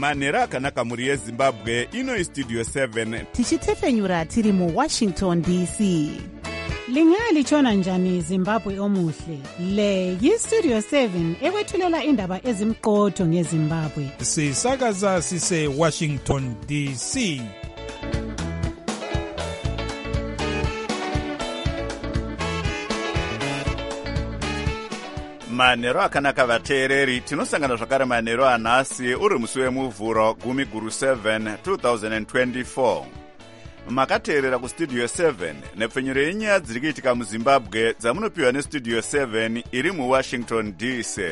manhero akanaka mhuri yezimbabwe. Ino Studio 7 tichitefenyura tiri muWashington DC. Lingalitshona njani Zimbabwe omuhle? Le yiStudio 7 ekwethulela indaba ezimqotho ngeZimbabwe. Sisakaza sise Washington DC. manhero akanaka vateereri, tinosangana zvakare manhero anhasi uri musi wemuvhuro 10/7 2024. Makateerera kuStudio 7 nepfenyuro yenyaya dziri kuitika muZimbabwe dzamunopiwa neStudio 7 iri muWashington DC.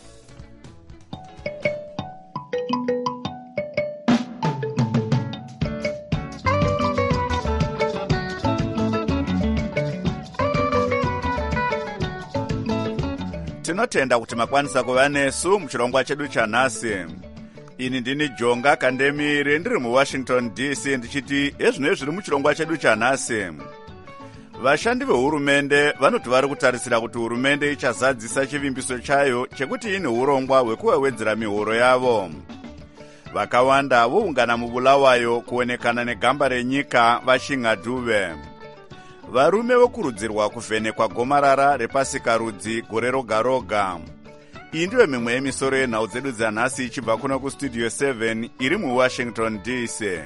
Tinotenda kuti makwanisa kuva nesu muchirongwa chedu chanhasi. Ini ndini Jonga Kandemiri ndiri muWashington DC ndichiti ezvino zviri muchirongwa chedu chanhasi. Vashandi vehurumende vanoti vari kutarisira kuti hurumende ichazadzisa chivimbiso chayo chekuti ine urongwa hwekuwedzera mihoro yavo. Vakawanda voungana muBulawayo kuonekana negamba renyika vaChingadhuve. Varume vokurudzirwa kuvhenekwa gomarara repasikarudzi gore roga roga. Iyi ndiyo mimwe yemisoro yenhau dzedu dzanhasi ichibva kuno kuStudio 7 iri muWashington DC.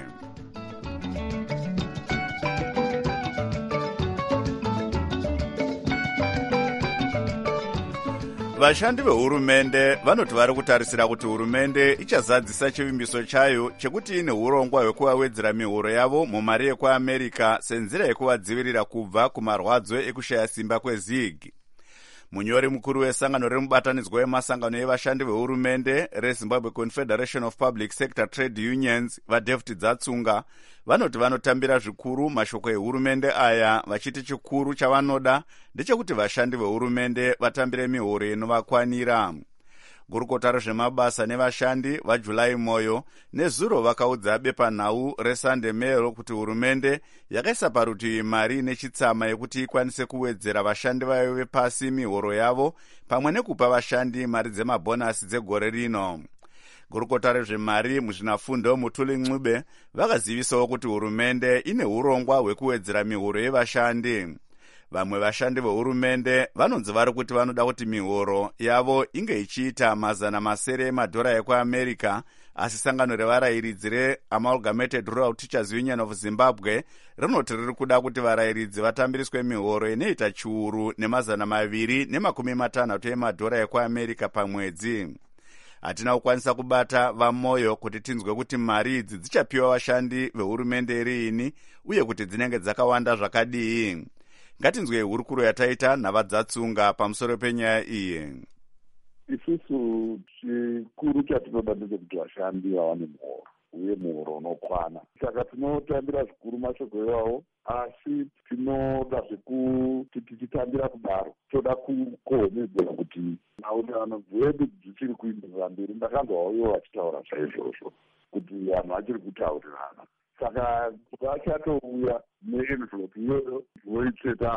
Vashandi vehurumende vanoti vari kutarisira kuti hurumende ichazadzisa chivimbiso chayo chekuti ine urongwa hwekuwedzera mihoro yavo mumari yekuAmerica senzira yekuvadzivirira kubva kumarwadzo ekushaya simba kweZIG. Munyori mukuru wesangano remubatanidzwa wemasangano evashandi vehurumende reZimbabwe Confederation of Public Sector Trade Unions vaDavid Dzatsunga vanoti vanotambira zvikuru mashoko ehurumende aya, vachiti chikuru chavanoda ndechekuti vashandi vehurumende vatambire mihoro inovakwanira. Gurukota rezvemabasa nevashandi vaJulai Moyo nezuro vakaudza bepanhau reSunday Mail kuti hurumende yakaisa parutivi mari nechitsama yekuti ikwanise kuwedzera vashandi vayo vepasi mihoro yavo pamwe nekupa vashandi mari dzemabhonasi dzegore rino. Gurukota rezvemari muzvinafundo Mutuli Ncube vakazivisawo kuti hurumende ine urongwa hwekuwedzera mihoro yevashandi. Vamwe vashandi vehurumende vanonzi vari kuti vanoda kuti mihoro yavo inge ichiita $700 emadhora ekuAmerica, asi sangano revarayiridzi reAmalgamated Rural Teachers Union of Zimbabwe rinoti riri kuda kuti varayiridzi vatambiriswe mihoro inoita chiuru $250 emadhora ekuAmerica pamwedzi. Hatina kukwanisa kubata vaMoyo kuti tinzwe kuti mari idzi dzichapiwa vashandi vehurumende riini uye kuti dzinenge dzakawanda zvakadii. Ngatinzwe hurukuro yataita navaDzatsunga pamusoro penyaya iyi. Isusu chikuru chatinoda ndechekuti vashandi vawane muhoro uye muhoro unokwana. Saka tinotambira zvikuru mashoko iwawo, asi tinodazve kuti tichitambira kudaro toda kukohomedzera kuti nhau dzedu dzichiri kuenderera mberi. Ndakanzwawo ivo vachitaura zvaizvozvo kuti vanhu vachiri kutaurirana. Saka vachatouya neenvelope iyoyo voitsveta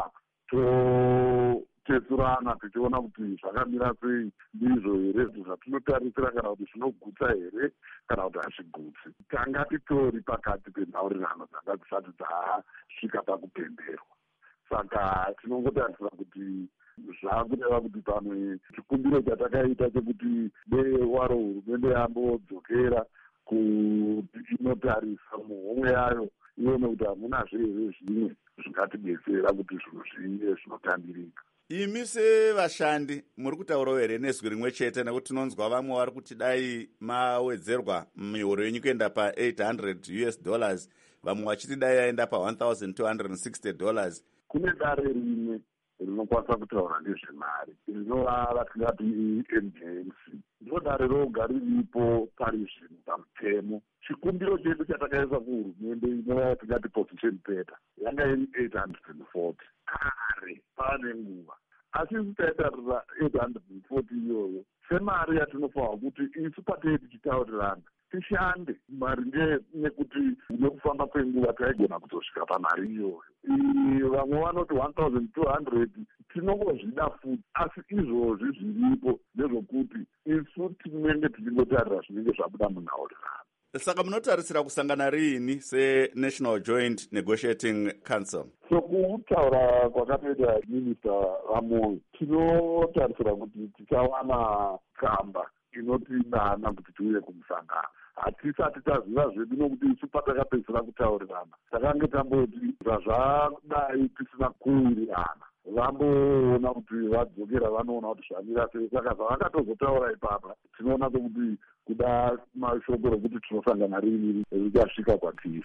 totesurana tichiona kuti zvakamira sei, ndizvo here zvatinotarisira kana kuti zvinogutsa here kana kuti hazvigutsi. Tanga titori pakati penhaurirano dzanga dzisati dzasvika pakupemberwa. Saka tinongotarisira kuti zvakureva kuti pamwe chikumbiro chatakaita chekuti dei waro hurumende yambodzokera kuti inotarisa muhomwe yayo ione kuti hamunazve here zvimwe zvingatidetsera kuti zvinhu zvive zvinotambirika. Imi sevashandi muri kutaurawo here nezwi rimwe chete, nekuti tinonzwa vamwe vari kuti dai mawedzerwa mihoro yenyu kuenda pa$800, vamwe vachiti dai yaenda pa$1,260. Kune dare rimwe rinokwanisa kutaura nezvemari rinova vatingati emergency. Ndiro dare roga riripo pari zvino pamutemo. Chikumbiro chedu chatakaisa kuhurumende inova yatingati position paper yanga iri 840 kare pane nguva, asi isu taitarira 840 iyoyo semari yatinofanwa kuti isu patei tichitaurirana tishande maringe nekuti nekufamba kwenguva taigona kuzosvika pamari iyoyo. Vamwe vanoti 1,200 tinongozvida futi, asi izvozvi zviripo ndezvokuti isu tinenge tichingotarira zvinenge zvabuda munhaurirano. Saka munotarisira kusangana riini seNational Joint Negotiating Council? Sokutaura kwakatoita minista Ramoyo, tinotarisira kuti tichawana tsamba inotidana kuti tiuye kumusangano. Hatisati taziva zvedu nokuti isu patakapedzisira kutaurirana takange tamboti zvazvadai tisina kuwirirana, vamboona kuti vadzokera vanoona kuti zvamira sei. Saka zvavakatozotaura ipapa tinoona kuti kuda mashoko rokuti tinosangana rini richasvika kwatiri.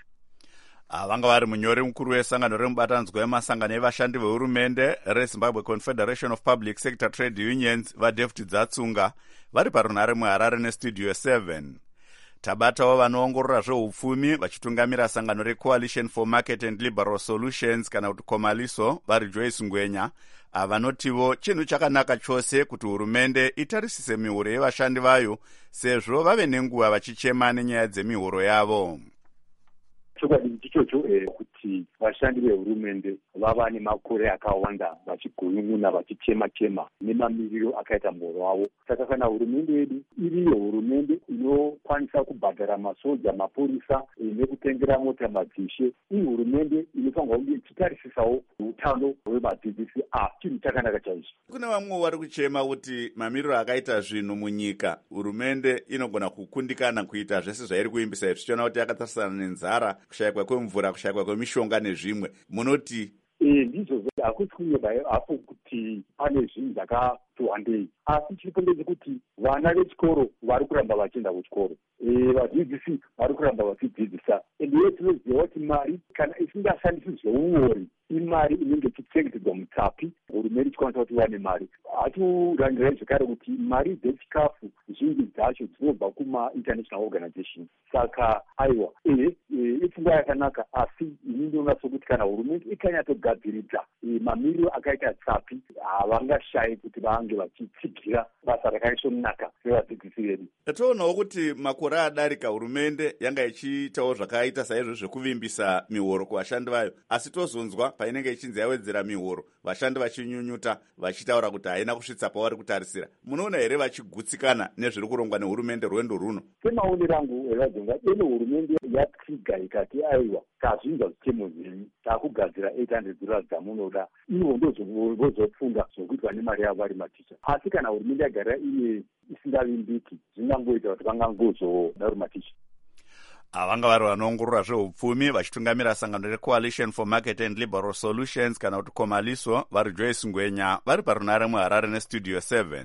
Vanga vari munyori mukuru wesangano remubatanzwa wemasangano evashandi vehurumende reZimbabwe Confederation of Public Sector Trade Unions vaDavid Dzatsunga vari parunhare muHarare neStudio 7. Tabatawo vanoongorora zveupfumi vachitungamira sangano reCoalition for Market and Liberal Solutions kana kuti Komaliso vari Joyce Ngwenya vanotivo chinhu chakanaka chose kuti hurumende itarisise mihoro yevashandi vayo sezvo vave nenguva vachichema nenyaya dzemihoro yavo. Chokwadi ndichocho kuti vashandi vehurumende vava nemakore akawanda vachigunun'una vachichema-chema nemamiriro akaita muhoro wavo. Saka kana hurumende yedu iriyo hurumende inokwanisa kubhadhara masoja, mapurisa nekutengera mota madzishe, iyi hurumende inofanirwa kunge ichitarisisawo utano hwemadzidzisi. Chinhu chakanaka chaizvo. Kuna vamwe vari kuchema kuti mamiriro akaita zvinhu munyika hurumende inogona kukundikana kuita zvese zvairi kuimbisa izvi, tichiona kuti yakatarisana nenzara, kushayikwa kwemvura, kushayikwa kwemishonga nezvimwe. Munoti ndizvo hakusi kunyeba hapo kuti pane zvinhu zvakati wandei, asi chiripo ndechekuti vana vechikoro vari kuramba vachienda kuchikoro, vadzidzisi vari kuramba vachidzidzisa, ende tinoziva kuti mari kana isingashandisi zveuori imari inenge ichichengetedzwa mutsapi, hurumende ichikwanisa kuti vane mari. Hatirangirai zvekare kuti mari dzechikafu zhinji dzacho dzinobva kuma-international organization. Saka aiwa ipfungwa yakanaka, asi ini ndinoona sokuti kana hurumende ikanyatsogadziridza mamiriro akaita tsapi havangashayi kuti vange vachitsigira basa rakaisvonaka revadzidzisi vedu. Toonawo kuti makore adarika hurumende yanga ichiitawo zvakaita saizvo zvekuvimbisa mihoro kuvashandi vayo, asi tozonzwa painenge ichinzi yawedzera mihoro vashandi vachinyunyuta vachitaura kuti haina kusvitsa pavari kutarisira. Munoona here vachigutsikana nezviri kurongwa nehurumende rwendo runo? Semaonero angu evadzonga ene hurumende yatsiga ikati aiwa kazvinza zvitemo zvenyu takugadzira 800 dollars dzamunoda, ivo ndozvozofunga zvokuitwa nemari yavo vari maticha. Asi kana hurumende yagara iye isingavimbiki zvingangoita kuti vangangozoda maticha. Vanga vari vanoongorora zveupfumi vachitungamira sangano reCoalition for Market and Liberal Solutions kana kuti Komaliso vari Joyce Ngwenya vari parunhare muHarare neStudio 7.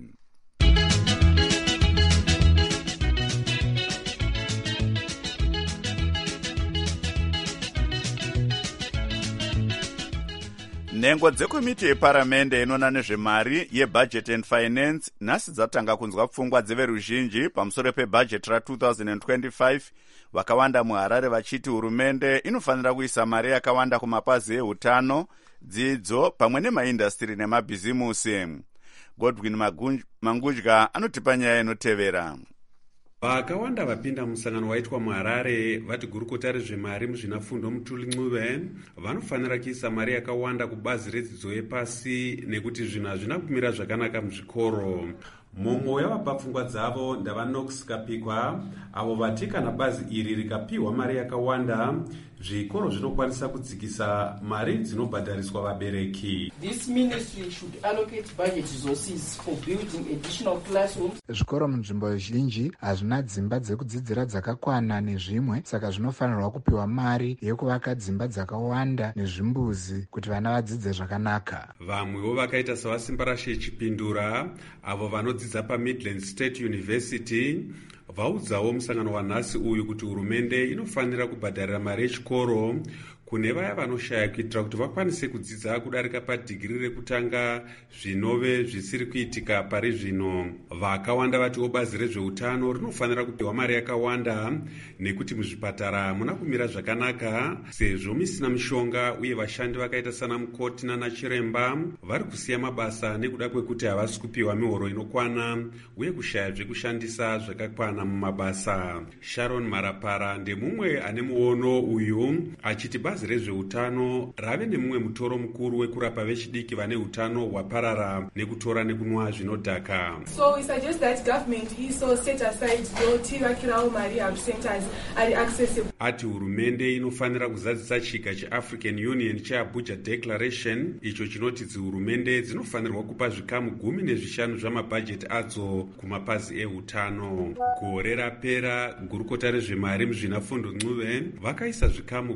Nhengo dzekomiti yeparamende inoona nezvemari yeBudget and Finance nhasi dzatanga kunzwa pfungwa dzeveruzhinji pamusoro pebhajeti ra2025, vakawanda muHarare vachiti hurumende inofanira kuisa mari yakawanda kumapazi eutano, dzidzo pamwe nemaindastiri nemabhizimusi. Godwin Mangudya anotipa nyaya inotevera. Vakawanda vapinda musangano waitwa muHarare vati gurukota rezvemari muzvinafundo Mutuli Ncube vanofanira kuisa mari yakawanda kubazi redzidzo yepasi nekuti zvinhu hazvina kumira zvakanaka muzvikoro. Mumwe wavapa pfungwa dzavo ndavaNox Kapikwa, avo vati kana bazi iri rikapiwa mari yakawanda zvikoro zvinokwanisa kudzikisa mari dzinobhadhariswa vabereki. This ministry should allocate budget resources for building additional classrooms. Zvikoro munzvimbo zhinji hazvina dzimba dzekudzidzira dzakakwana nezvimwe, saka zvinofanirwa kupiwa mari yekuvaka dzimba dzakawanda nezvimbuzi kuti vana vadzidze zvakanaka. Vamwewo vakaita savasimba rashe Chipindura, avo vanodzidza paMidland State University, vaudzawo musangano wanhasi uyu kuti hurumende inofanira kubhadharira mari yechikoro kune vaya vanoshaya kuitira kuti vakwanise kudzidza kudarika padhigiri rekutanga zvinove zvisiri kuitika pari zvino. Vakawanda vatiwo bazi rezveutano rinofanira kupiwa mari yakawanda nekuti muzvipatara muna kumira zvakanaka sezvo misina mishonga, uye vashandi vakaita sana mukoti nanachiremba vari kusiya mabasa nekuda kwekuti havasi kupiwa mihoro inokwana uye kushaya zvekushandisa zvakakwana mumabasa. Sharon Marapara ndemumwe ane muono uyu achiti bazi rezveutano rave nemumwe mutoro mukuru wekurapa vechidiki vane utano hwaparara nekutora nekunwa zvinodhaka. So we suggest that government also set aside yotivakirawo mari health centers ari accessible. Ati hurumende inofanira kuzadzisa chiga cheAfrican Union cheAbuja Declaration icho chinoti hurumende dzinofanirwa kupa zvikamu 15 zvamabhajeti adzo kumapazi eutano. Gore rapera gurukota rezvemari muzvinafundo Ncube vakaisa zvikamu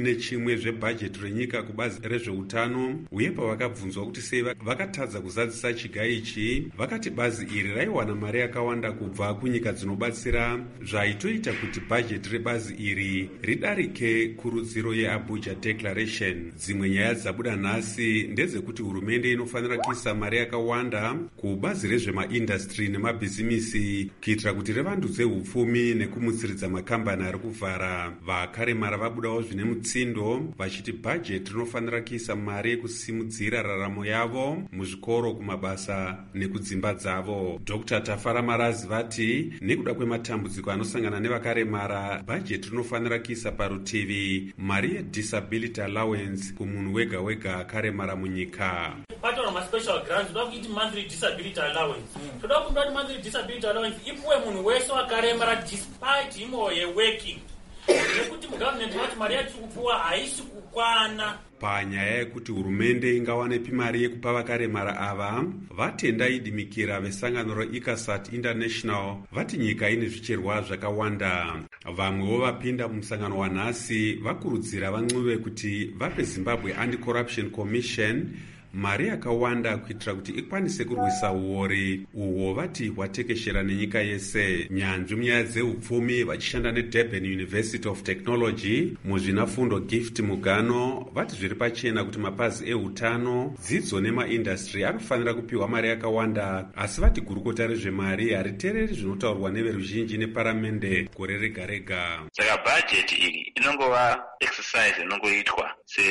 11 zvebhajeti renyika kubazi rezveutano, uye pavakabvunzwa kuti sei vakatadza kuzadzisa chiga ichi, vakati bazi iri raiwana mari yakawanda kubva kunyika dzinobatsira, zvaitoita kuti bhajeti rebazi iri ridarike kurudziro yeAbuja Declaration. Dzimwe nyaya dzabuda nhasi ndedzekuti hurumende inofanira kuisa mari yakawanda kubazi rezvemaindastri nemabhizimisi kuitira kuti revandudze upfumi nekumutsiridza makambani ari kuvhara. Vakaremara vabudawo zvine mutsindo vachiti bhajeti rinofanira kuisa mari yekusimudzira raramo yavo muzvikoro, kumabasa nekudzimba dzavo. Dr. Tafara Marazi vati nekuda kwematambudziko anosangana nevakaremara, bhajeti rinofanira kuisa parutivi mari yedisability allowance kumunhu wega wega akaremara munyika. Patora ma-special grants, toda kuiti monthly disability allowance. Toda kuti monthly disability allowance ipuwe munhu wese wakaremara despite him or her working. Nekuti mugovernment vati mari yatiri kupuwa haisi kukwana. Panyaya yekuti hurumende ingawanepi mari yekupa vakaremara ava, vatenda idimikira vesangano reICASAT International vati nyika ine zvicherwa zvakawanda. Vamwewo vapinda mumusangano wanhasi vakurudzira vaNcube kuti vape Zimbabwe Anti-Corruption Commission mari yakawanda kuitira kuti ikwanise kurwisa uori uhwo vati hwatekeshera nenyika yese. Nyanzvi munyaya dzeupfumi vachishanda neDurban University of Technology muzvinafundo Gift Mugano vati zviri pachena kuti mapazi eutano, dzidzo nemaindastri anofanira kupiwa mari yakawanda, asi vati gurukota rezvemari haritereri zvinotaurwa neveruzhinji neparamende gore rega rega. Saka bhajeti iri inongova exercise inongoitwa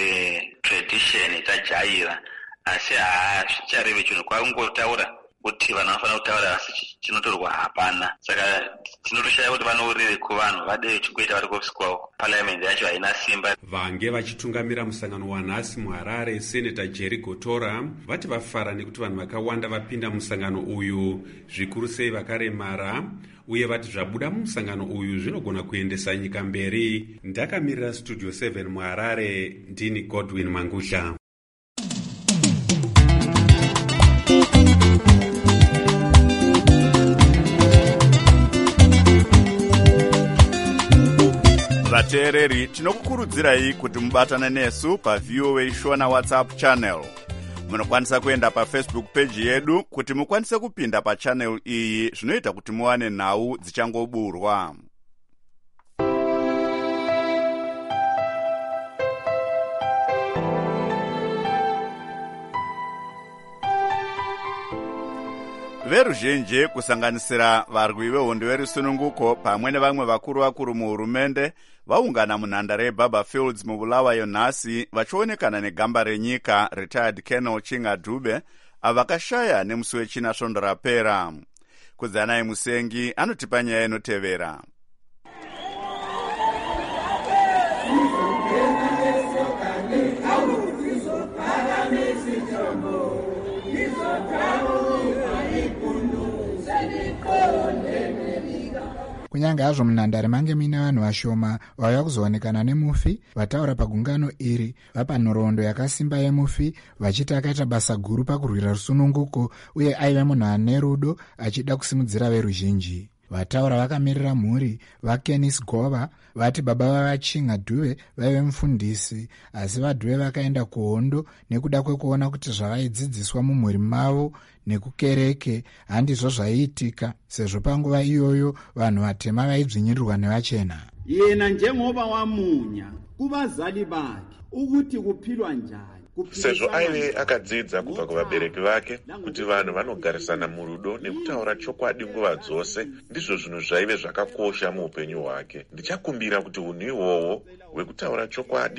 setradition tajaira, asi hazvicharevi chinhu kwakungotaura kuti vanhu vanofanira kutaura asi chinotorwa hapana. Saka tinotoshaya kuti vanourire kuvanhu vade chikuita vari kuofisi kwavo. Parliament yacho haina simba. Vange vachitungamira musangano wanhasi muHarare, Senator Jerry Gotora vati vafara nekuti vanhu vakawanda vapinda musangano uyu, zvikuru sei vakaremara, uye vati zvabuda mumusangano uyu zvinogona kuendesa nyika mberi. Ndakamirira Studio 7 muHarare, ndini Godwin Mangusha. Vateereri, tinokukurudzirai kuti mubatane nesu paVOA Shona WhatsApp channel. Munokwanisa kuenda paFacebook page yedu kuti mukwanise kupinda pachannel iyi, zvinoita kuti muwane nhau dzichangoburwa. Veruzhinji kusanganisira varwi vehondo verusununguko pamwe nevamwe vakuru muhurumende vaungana munhandare yeBaba Fields muBulawayo nhasi vachionekana negamba renyika retired Colonel Chinga Dube avakashaya nemusi wechina svondo rapera. Kudzanai Musengi anotipa nyaya inotevera. Kunyange hazvo munhandare mange mine vanhu vashoma vauya kuzoonekana nemufi, vataura pagungano iri vapa nhoroondo yakasimba yemufi, vachiti akaita basa guru pakurwira rusununguko uye aive munhu ane rudo achida kusimudzira veruzhinji. Vataura vakamirira mhuri vaKenis Gova vati baba vavachinga Dube vaive mufundisi, asi vaDube vakaenda kuhondo nekuda kwekuona kuti zvavaidzidziswa mumhuri mavo nekukereke handizvo zvaiitika, sezvo panguva iyoyo vanhu vatema vaidzvinyirirwa nevachena. Yena njengoba wamunya kuvazali vake ukuthi kuphilwa njani, sezvo aive akadzidza kubva kuvabereki vake kuti vanhu vanogarisana murudo nekutaura chokwadi nguva dzose, ndizvo zvinhu zvaive zvakakosha muupenyu hwake. Ndichakumbira kuti unhu ihwohwo hwekutaura chokwadi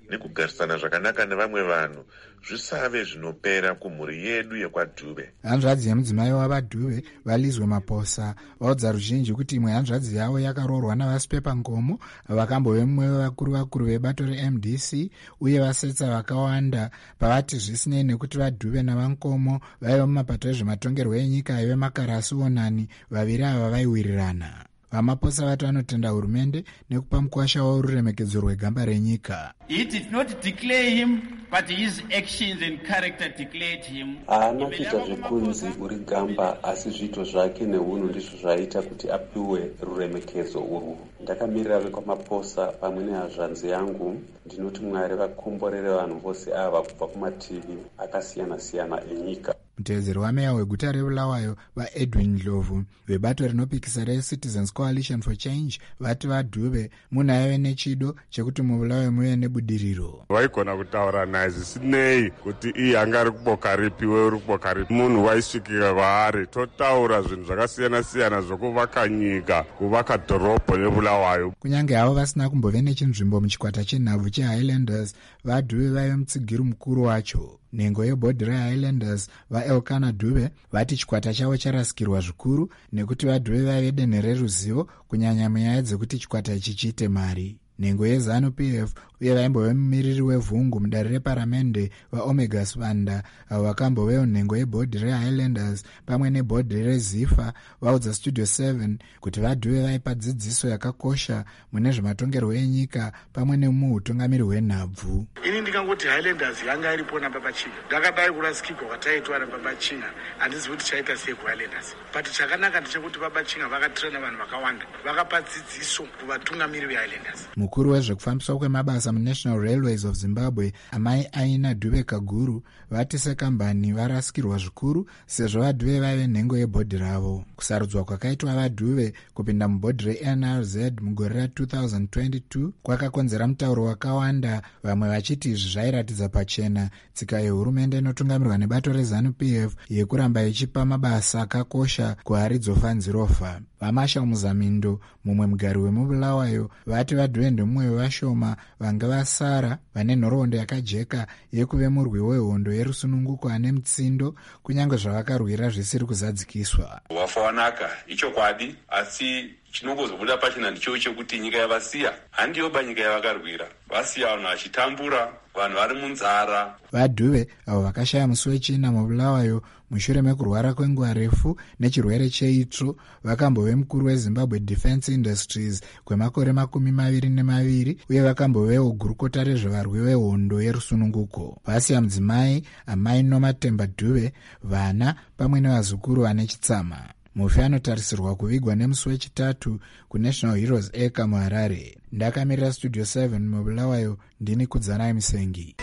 nekugarisana zvakanaka nevamwe vanhu zvisave zvinopera kumhuri yedu yekwaDhube. Hanzvadzi yemudzimai wavaDhube vaLizwe Maposa vaudza ruzhinji kuti imwe hanzvadzi yavo yakaroorwa navasipepangomo vakambove mumwe vevakuru vebato reMDC uye vasetsa vakawanda pavati zvisinei nekuti vaDhube navankomo vaiva mumapato ezvematongerwo enyika aive Makarasi Onani, vaviri ava vaiwirirana. Vamaposa vati vanotenda hurumende nekupa mukwasha waururemekedzo rwegamba renyika. He did not declare him, but his actions and character declared him. Haana kuita zvekunzi uri gamba, asi zviito zvake neunhu ndizvo zvaita kuti apiwe ruremekedzo urwu. Ndakamirira vekwamaposa pamwe nehazvanzi yangu, ndinoti Mwari vakomborere vanhu vose ava kubva kumativi akasiyana-siyana enyika. Mutevedzeri wameya weguta reBulawayo vaEdwin Ndlovu vebato rinopikisa reCitizens Coalition for Change vati vaDhube munhu aive nechido chekuti muBulawayo muve nebudiriro. Waigona kutaura naye zvisinei kuti iye anga ari kuboka ripi, wewe uri kuboka ripi. Munhu waisvikika kwaari totaura zvinhu zvakasiyana-siyana zvokuvaka nyika, kuvaka dhorobho reBulawayo. Kunyange havo vasina kumbove nechinzvimbo muchikwata chenhabvu cheHighlanders, vaDhube vaive mutsigiri mukuru wacho. Nhengo yebhodhi reHighlanders vaElkanah Dube vati chikwata chavo charasikirwa zvikuru nekuti vaDhube vaive denhe reruzivo kunyanya munyaya dzekuti chikwata ichi chiite mari. Nhengo yeZanu PF uye vaimbove mumiriri wevhungu mudare reparamende vaOmega Sibanda avo vakambovewo nhengo yebhodhi reHighlanders pamwe nebhodhi reZifa vaudza Studio 7 kuti vaDhube vaipa dzidziso yakakosha mune zvematongerwo enyika pamwe nemuutungamiri hwenhabvu. Ini ndikangoti Highlanders yanga iripona papachinga, ndakadai kurasikirwa kwataitwa napapachinga, handizi kuti chaita sei kuHighlanders, but chakanaka ndechekuti papachinga vakatrena vanhu vakawanda, vakapa dzidziso kuvatungamiri veHighlanders. Mukuru wezvekufambiswa kwemabasa muNational Railways of Zimbabwe amai Aina Dube Kaguru vati sekambani varasikirwa zvikuru sezvo vaDhube vaive nhengo yebhodhi ravo. Kusarudzwa kwakaitwa vaDhube kupinda mubhodhi reNRZ mugore ra2022 kwakakonzera mutauro wakawanda, vamwe vachiti izvi zvairatidza pachena tsika yehurumende inotungamirwa nebato reZanu PF yekuramba ichipa mabasa akakosha kuHaridzo Fanzirofa. Vamasha Muzamindo, mumwe mugari wemuBulawayo, vati vaDhube ndimumwe wevashoma vanga vasara vane nhoroondo yakajeka yekuve murwi wehondo yerusununguko ane mutsindo kunyange zvavakarwira zvisiri kuzadzikiswa. Wafa wanaka ichokwadi, asi chinongozobuda pachena ndicho chekuti nyika yavasiya handiyoba nyika yavakarwira, vasiya vanhu vachitambura, vanhu vari munzara. vaDhube avo vakashaya musi wechina muBulawayo mushure mekurwara kwenguva refu nechirwere cheitsvo vakambove mukuru weZimbabwe Defence Industries kwemakore 22 uye vakambovewo gurukota rezvevarwi vehondo yerusununguko. Vasiya mudzimai amai Nomatemba Dube, vana pamwe nevazukuru vane chitsama. Mufi anotarisirwa kuvigwa nemusi wechitatu kuNational Heroes Acre muHarare. Ndakamirira Studio 7 muBulawayo, ndini Kudzanai Musengi.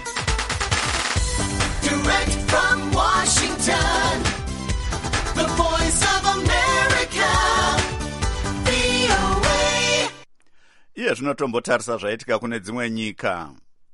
Direct from Washington, the voice of America, VOA. Iye zvinotombotarisa zvaitika kune dzimwe nyika.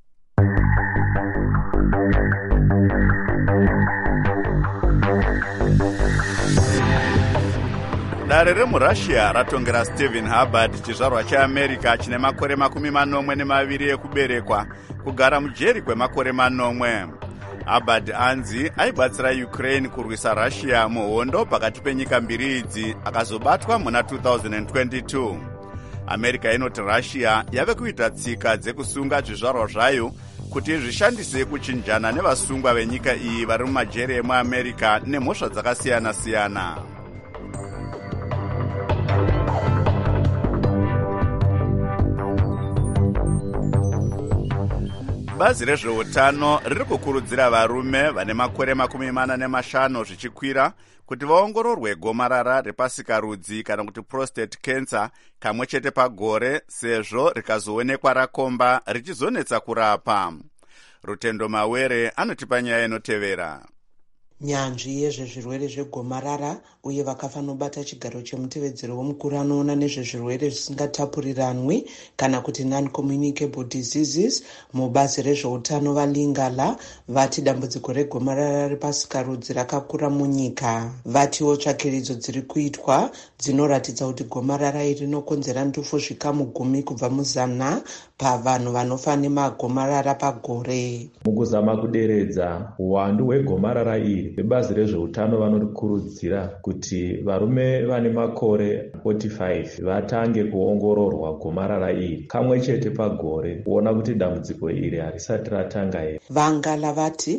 Dare remuRussia ratongera Stephen Hubbard, chizvarwa cheAmerica chine makore 42 ekuberekwa, kugara mujeri kwemakore 4. Hubbard anzi aibatsira Ukraine kurwisa Russia muhondo pakati penyika mbiri idzi, akazobatwa muna 2022. America inoti Russia yave kuita tsika dzekusunga zvizvarwa zvayo kuti zvishandise kuchinjana nevasungwa venyika iyi vari mumajeri emuAmerica nemhosva dzakasiyana-siyana. Bazi rezveutano riri kukurudzira varume vane makore 45 zvichikwira kuti vaongororwe gomarara repasikarudzi kana kuti prostate cancer kamwe chete pagore, sezvo rikazoonekwa rakomba richizonetsa kurapa. Rutendo Mawere anotipa nyaya inotevera. Nyanzvi yezvezvirwere zvegomarara uye vakafanobata chigaro chemutevedzeri womukuru anoona nezvezvirwere zvisingatapuriranwi kana kuti non-communicable diseases mubazi rezveutano vaLingala vati dambudziko regomarara repasikarudzi rakakura munyika. Vatiwo tsvakiridzo dziri kuitwa dzinoratidza kuti gomarara iri rinokonzera ndufo zvikamu 10 kubva muzana pavanhu vanofa nemagomarara pagore. Mukuzama kuderedza uwandu hwegomarara iri, vebazi rezveutano vanokurudzira kuti varume vane makore 45 vatange kuongororwa gomarara iri kamwe chete pagore kuona kuti dambudziko iri harisati ratanga here. Vangala vati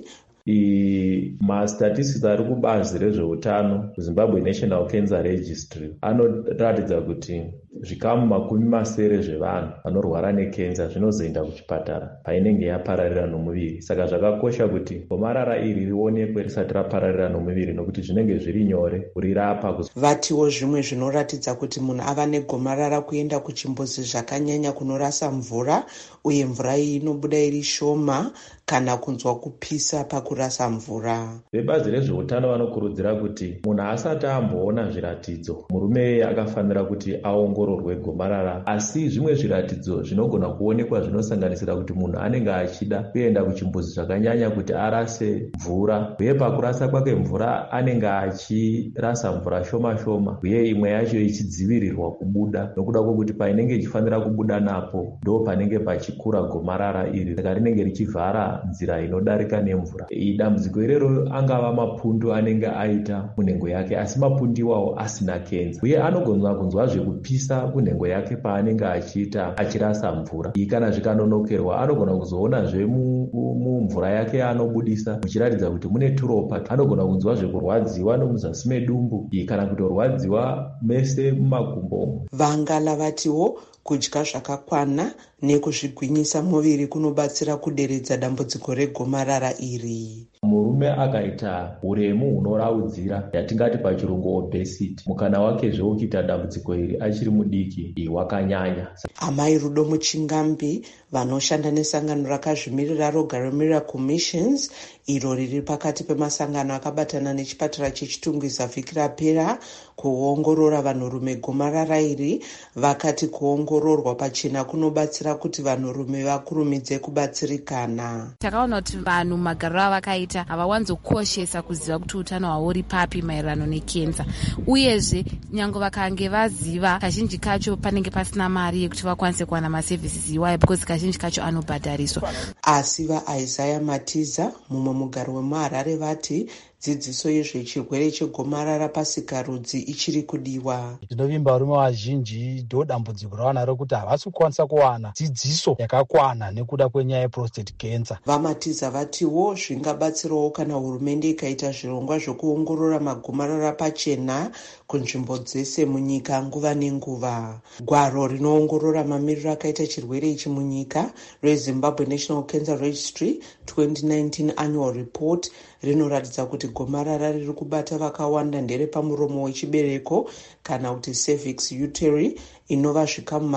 mastatistics ari kubazi rezveutano Zimbabwe National Cancer Registry anoratidza kuti zvikamu 70 zvevanhu vanorwara nekenza zvinozoenda kuchipatara painenge yapararira nomuviri. Saka zvakakosha kuti gomarara iri rionekwe risati rapararira nomuviri nokuti zvinenge zviri nyore kurirapa. Vatiwo zvimwe zvinoratidza kuti munhu ava negomarara kuenda kuchimbuzi zvakanyanya kunorasa mvura, uye mvura iyi inobuda iri shoma kana kunzwa kupisa pakurasa mvura. Vebazi rezveutano vanokurudzira kuti munhu asati amboona zviratidzo, murume akafanira kuti aongororwe gomarara. Asi zvimwe zviratidzo zvinogona kuonekwa zvinosanganisira kuti munhu anenge achida kuenda kuchimbuzi zvakanyanya kuti arase mvura, uye pakurasa kwake mvura anenge achirasa mvura shoma shoma, uye imwe yacho ichidzivirirwa kubuda nokuda kwokuti painenge ichifanira kubuda napo ndo panenge pachikura gomarara iri, saka rinenge richivhara nzira inodarika nemvura. Dambudziko irero angava mapundu anenge aita munhengo yake, asi mapundu iwawo asina kenza, uye anogona kunzwa zvekupisa kunhengo yake paanenge achirasa mvura. Kana zvikanonokerwa anogona kuzoonazve mumvura yake anobudisa muchiratidza kuti mune turopa. Anogona kunzwa zvekurwadziwa nomuzasi medumbu kana kutorwadziwa mese mumakumbo. Vangala vatiwo kudya zvakakwana nekuzvigwinyisa muviri kunobatsira kuderedza dambudziko regomarara iri. Murume akaita uremu hunoraudzira, yatingati pachirungu obesity, mukana wake zvekuita dambudziko iri achiri mudiki wakanyanya. Amai Rudo Muchingambi vanoshanda nesangano rakazvimirira Rogare Miracle Missions, iro riri pakati pemasangano akabatana nechipatara chechitungwiza vhiki rapera kuongorora vanhurume gomarara iri, vakati kuongororwa pachena kunobatsira kuti vanhurume vakurumidze kubatsirikana. Takaona kuti vanhu magariro avakaita havawanzokoshesa kuziva kuti utano hwavo uri papi maererano nekenza, uyezve nyange vakange vaziva, kazhinji kacho panenge pasina mari yekuti vakwanise kuwana maservices iwayo, because kazhinji kacho anobhadhariswa. Asi vaIsaiah Matiza, mumwe mugaro wemuHarare, vati dzidziso yezvechirwere chegomarara pasikarudzi ichiri kudiwa. Ndinovimba varume vazhinji ndo dambudziko ravanaro kuti havasi kukwanisa kuwana dzidziso yakakwana nekuda kwenyaya yeprostate cancer. Vamatiza vatiwo zvingabatsirawo kana hurumende ikaita zvirongwa zvokuongorora magomarara pachena kunzvimbo dzese munyika nguva nenguva. Gwaro rinoongorora mamiriro akaita chirwere ichi munyika reZimbabwe National Cancer Registry 2019 Annual Report rinoratidza kuti gomarara riri kubata vakawanda ndere pamuromo wechibereko kana kuti cervix uteri, inova zvikamu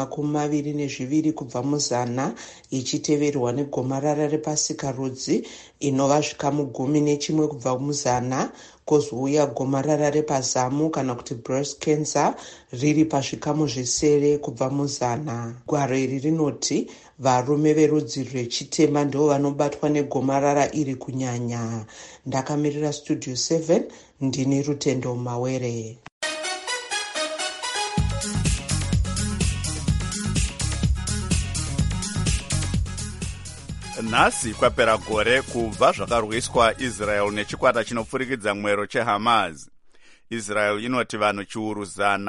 22 kubva muzana, ichiteverwa negomarara repasikarudzi inova zvikamu 11 kubva muzana, kozouya gomarara repazamu kana kuti breast cancer riri pazvikamu 7 kubva muzana. Gwaro iri rinoti varume verudzi rwechitema ndivo vanobatwa negomarara iri kunyanya. Ndakamirira Studio 7, ndini Rutendo Mawere. Nhasi kwapera gore kubva zvakarwiswa Israel nechikwata chinopfurikidza mwero cheHamas. Israel inoti vanhu chiuru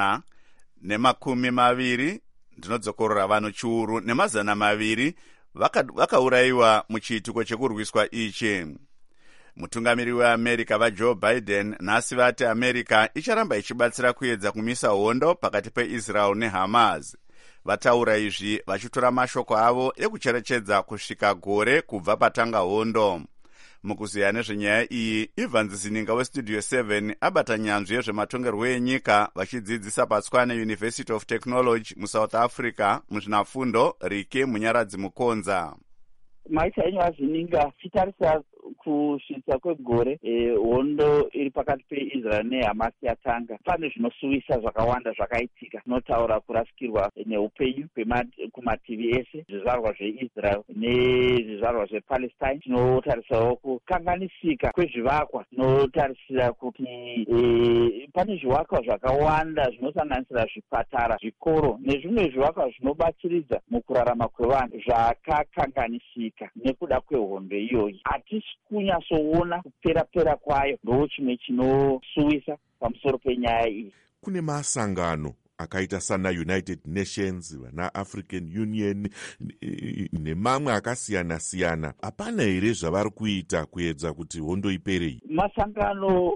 120 ndinodzokorora vanhu chiuru nemazana 200 vakaurayiwa muchiitiko chekurwiswa ichi. Mutungamiri weAmerica vaJoe Biden nhasi vati America icharamba ichibatsira kuedza kumisa hondo pakati peIsrael neHamas. Vataura izvi vachitora mashoko avo ekucherechedza kusvika gore kubva patanga hondo. Mukuziya nezvenyaya iyi, Ivan Zininga weStudio 7 abata nyanzvi yezvematongerwo enyika vachidzidzisa paTshwane University of Technology muSouth Africa muzvinafundo Rike Munyaradzi Mukonza. Maita enyu Zininga, titarisa kusvitsa kwegore hondo iri pakati peIsrael neHamas yatanga, pane zvinosuvisa zvakawanda zvakaitika. Tinotaura kurasikirwa neupenyu kumativi ese, zvizvarwa zveIsrael nezvizvarwa zvePalestine. Tinotarisawo kukanganisika kwezvivakwa. Tinotarisira kuti pane zvivakwa zvakawanda zvinosanganisira zvipatara, zvikoro nezvimwe zvivakwa zvinobatsiridza mukurarama kwevanhu zvakakanganisika nekuda kwehondo iyoyi. Hatisi kunyatsoona kupera kwayo, ndo chimwe chinosuvisa pamusoro penyaya iyi. Kune masangano akaita sana United Nations, vana African Union nemamwe akasiyana-siyana. Hapana here zvavari kuita kuedza kuti hondo iperei? Masangano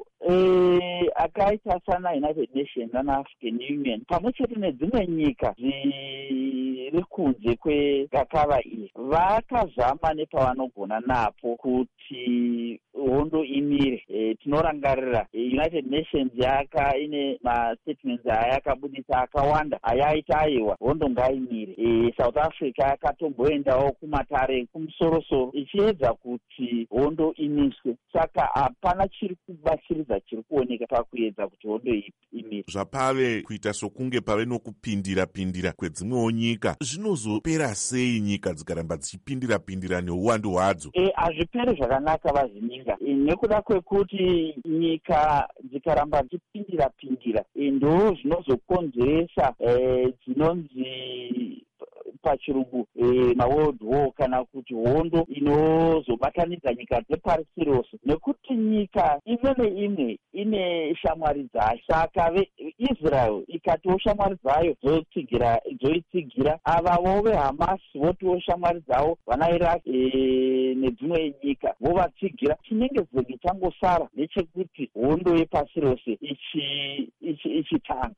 akaita sana United Nations nana African Union pamwe chete nedzimwe nyika dziri kunze kwegakava iyi vakazama nepavanogona napo kuti hondo imire. Tinorangarira United Nations ine mastatements ayakabudisa akawanda ayaita aiwa hondo ngaimire. South Africa yakatomboendawo kumatare kumusoro-soro ichiedza kuti hondo imiswe. Saka hapana chiri kubatsiridza chiri kuoneka pakuedza kuti hondo imire. Zvapave kuita sokunge pave nokupindira kwedzimwewo nyika, zvinozopera sei nyika dzikaramba dzichipindira neuwandu hwadzo? Hazviperi zvakanaka vazininga, nekuda kwekuti nyika dzikaramba dzichipindira ndo zvinozokonzeresa dzinonzi pachirungu maworld war, kana kuti hondo inozobatanidza nyika dzepasi rose, nekuti nyika imwe neimwe ine shamwari dzayo. Saka Israel ikatiwo shamwari dzayo dzoitsigira, avavo veHamas votiwo shamwari dzavo vana Iraq nedzimwe nyika vovatsigira. Chinenge zenge changosara ndechekuti hondo yepasi rose ichitanga.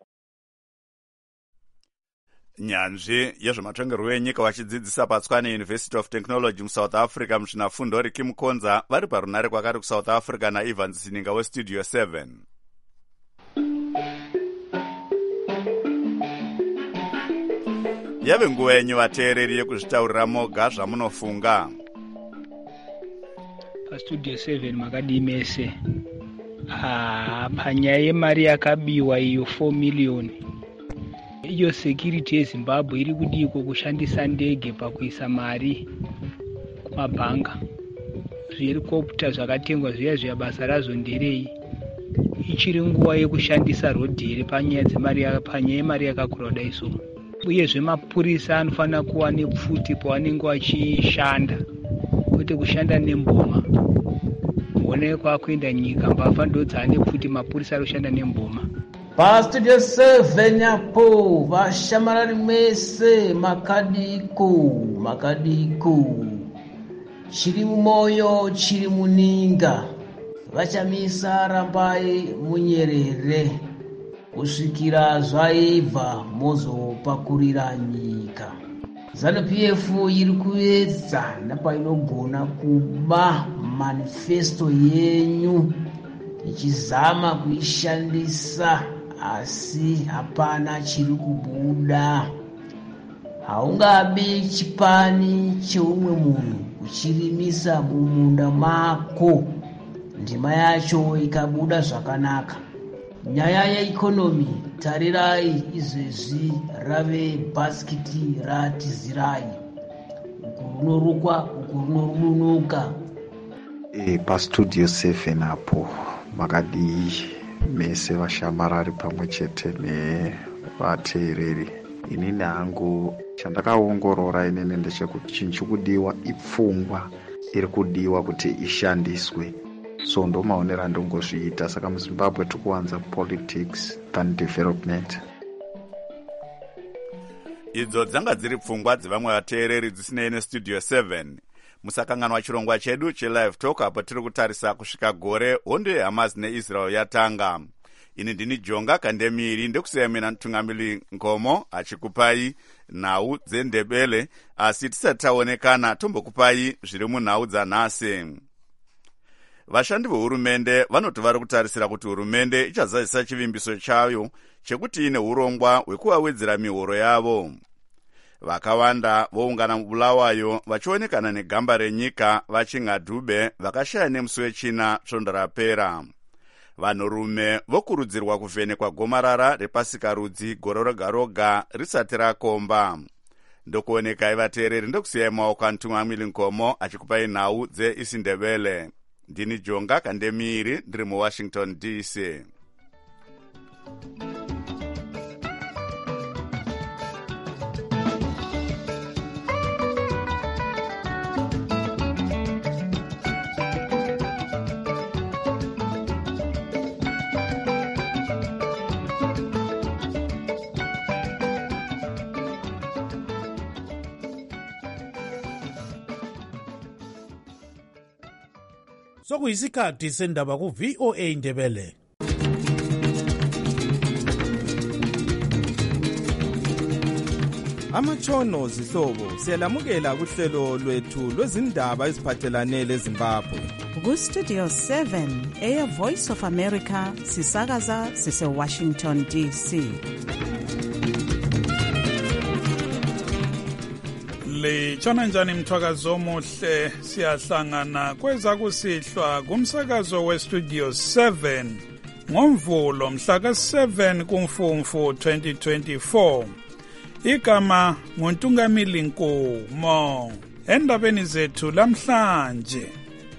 Nyanzvi yezvematongerwo enyika vachidzidzisa paTshwane University of Technology muSouth Africa muzvinafundo Riki Mukonza vari parunare kwakati kuSouth Africa naEvans Sininga weStudio 7. Yave nguva yenyu vateereri yekuzvitaurira moga zvamunofunga. PaStudio 7 makadii mese. Panyaya yemari yakabiwa iyo 4 million. Iyo security yeZimbabwe iri kudiko kushandisa ndege pakuisa mari kumabhanga. Zvihelikopta zvakatengwa zviya basa razvo nderei? Ichiri nguva yekushandisa rodhi panyaya yemari yakakura kudai so. Uyezve mapurisa anofanira kuva nepfuti pavanenge vachishanda, kwete kushanda nemboma. Muone kwakuenda nyika mbavha ndodzane pfuti, mapurisa ari kushanda nemboma. PaStudio 7 apo vashamarari mese makadiko chiri mumoyo chiri muninga vachamisa rambai munyerere kusvikira zvaibva mozopakurira nyika. ZANU-PF iri kuedza napainogona kuba manifesto yenyu ichizama kuishandisa, asi hapana chiri kubuda. Haungabi chipani cheumwe munhu uchirimisa mumunda mako ndima yacho ikabuda zvakanaka. Nyaya yeikonomi tarirai izvezvi rave bhasikiti ratizirai, uku runorukwa uku runorudunuka. PaStudio 7 apo makadii mese vashamarari pamwe chete nevateereri. Inini hangu chandakaongorora inini ndechekuti chinhu chikudiwa ipfungwa iri kudiwa kuti ishandiswe. So ndomaonera ndongozviita. Saka muZimbabwe tikuwanza politics than development. Idzo dzanga dziri pfungwa dzevamwe vateereri dzisinei neStudio 7. Musakanganwa chirongwa chedu cheLive Talk apo tiri kutarisa kusvika gore hondo yeHamas neIsrael yatanga. Ini ndini Jonga Kandemiri ndekusiyamena Mtungamiri Ngomo achikupai nhau dzendebele, asi tisati taonekana tombokupai zviri munhau dzanhasi. Vashandi vehurumende vanoti vari kutarisira kuti hurumende ichazadzisa chivimbiso chayo chekuti ine urongwa hwekuvawedzera mihoro yavo. Vakawanda voungana muBulawayo vachionekana negamba renyika vachinga Dube vakashaya nemusi wechina svondo rapera. Vanhurume vokurudzirwa kuvhenekwa gomarara repasikarudzi gore roga roga risati rakomba. Ndokuonekai vateereri, ndokusiyai maoko aNtumwa Milinkomo achikupai nhau dzeIsindebele. Ndini Jonga Kandemiri, ndiri muWashington DC. Sokuyisikhathi sendaba ku-VOA Indebele. Amatshono zihlobo siyalamukela kuhlelo lwethu lwezindaba eziphathelane leZimbabwe. Ku-Studio 7 Air Voice of America sisakaza sise-Washington DC. Litshona njani mthwakazo omuhle, siyahlangana kweza kusihlwa kumsakazo we-Studio 7 ngoMvulo mhla ka-7 kuMfumfu 2024. Igama nguNtungamili Nkomo. Endabeni zethu lamhlanje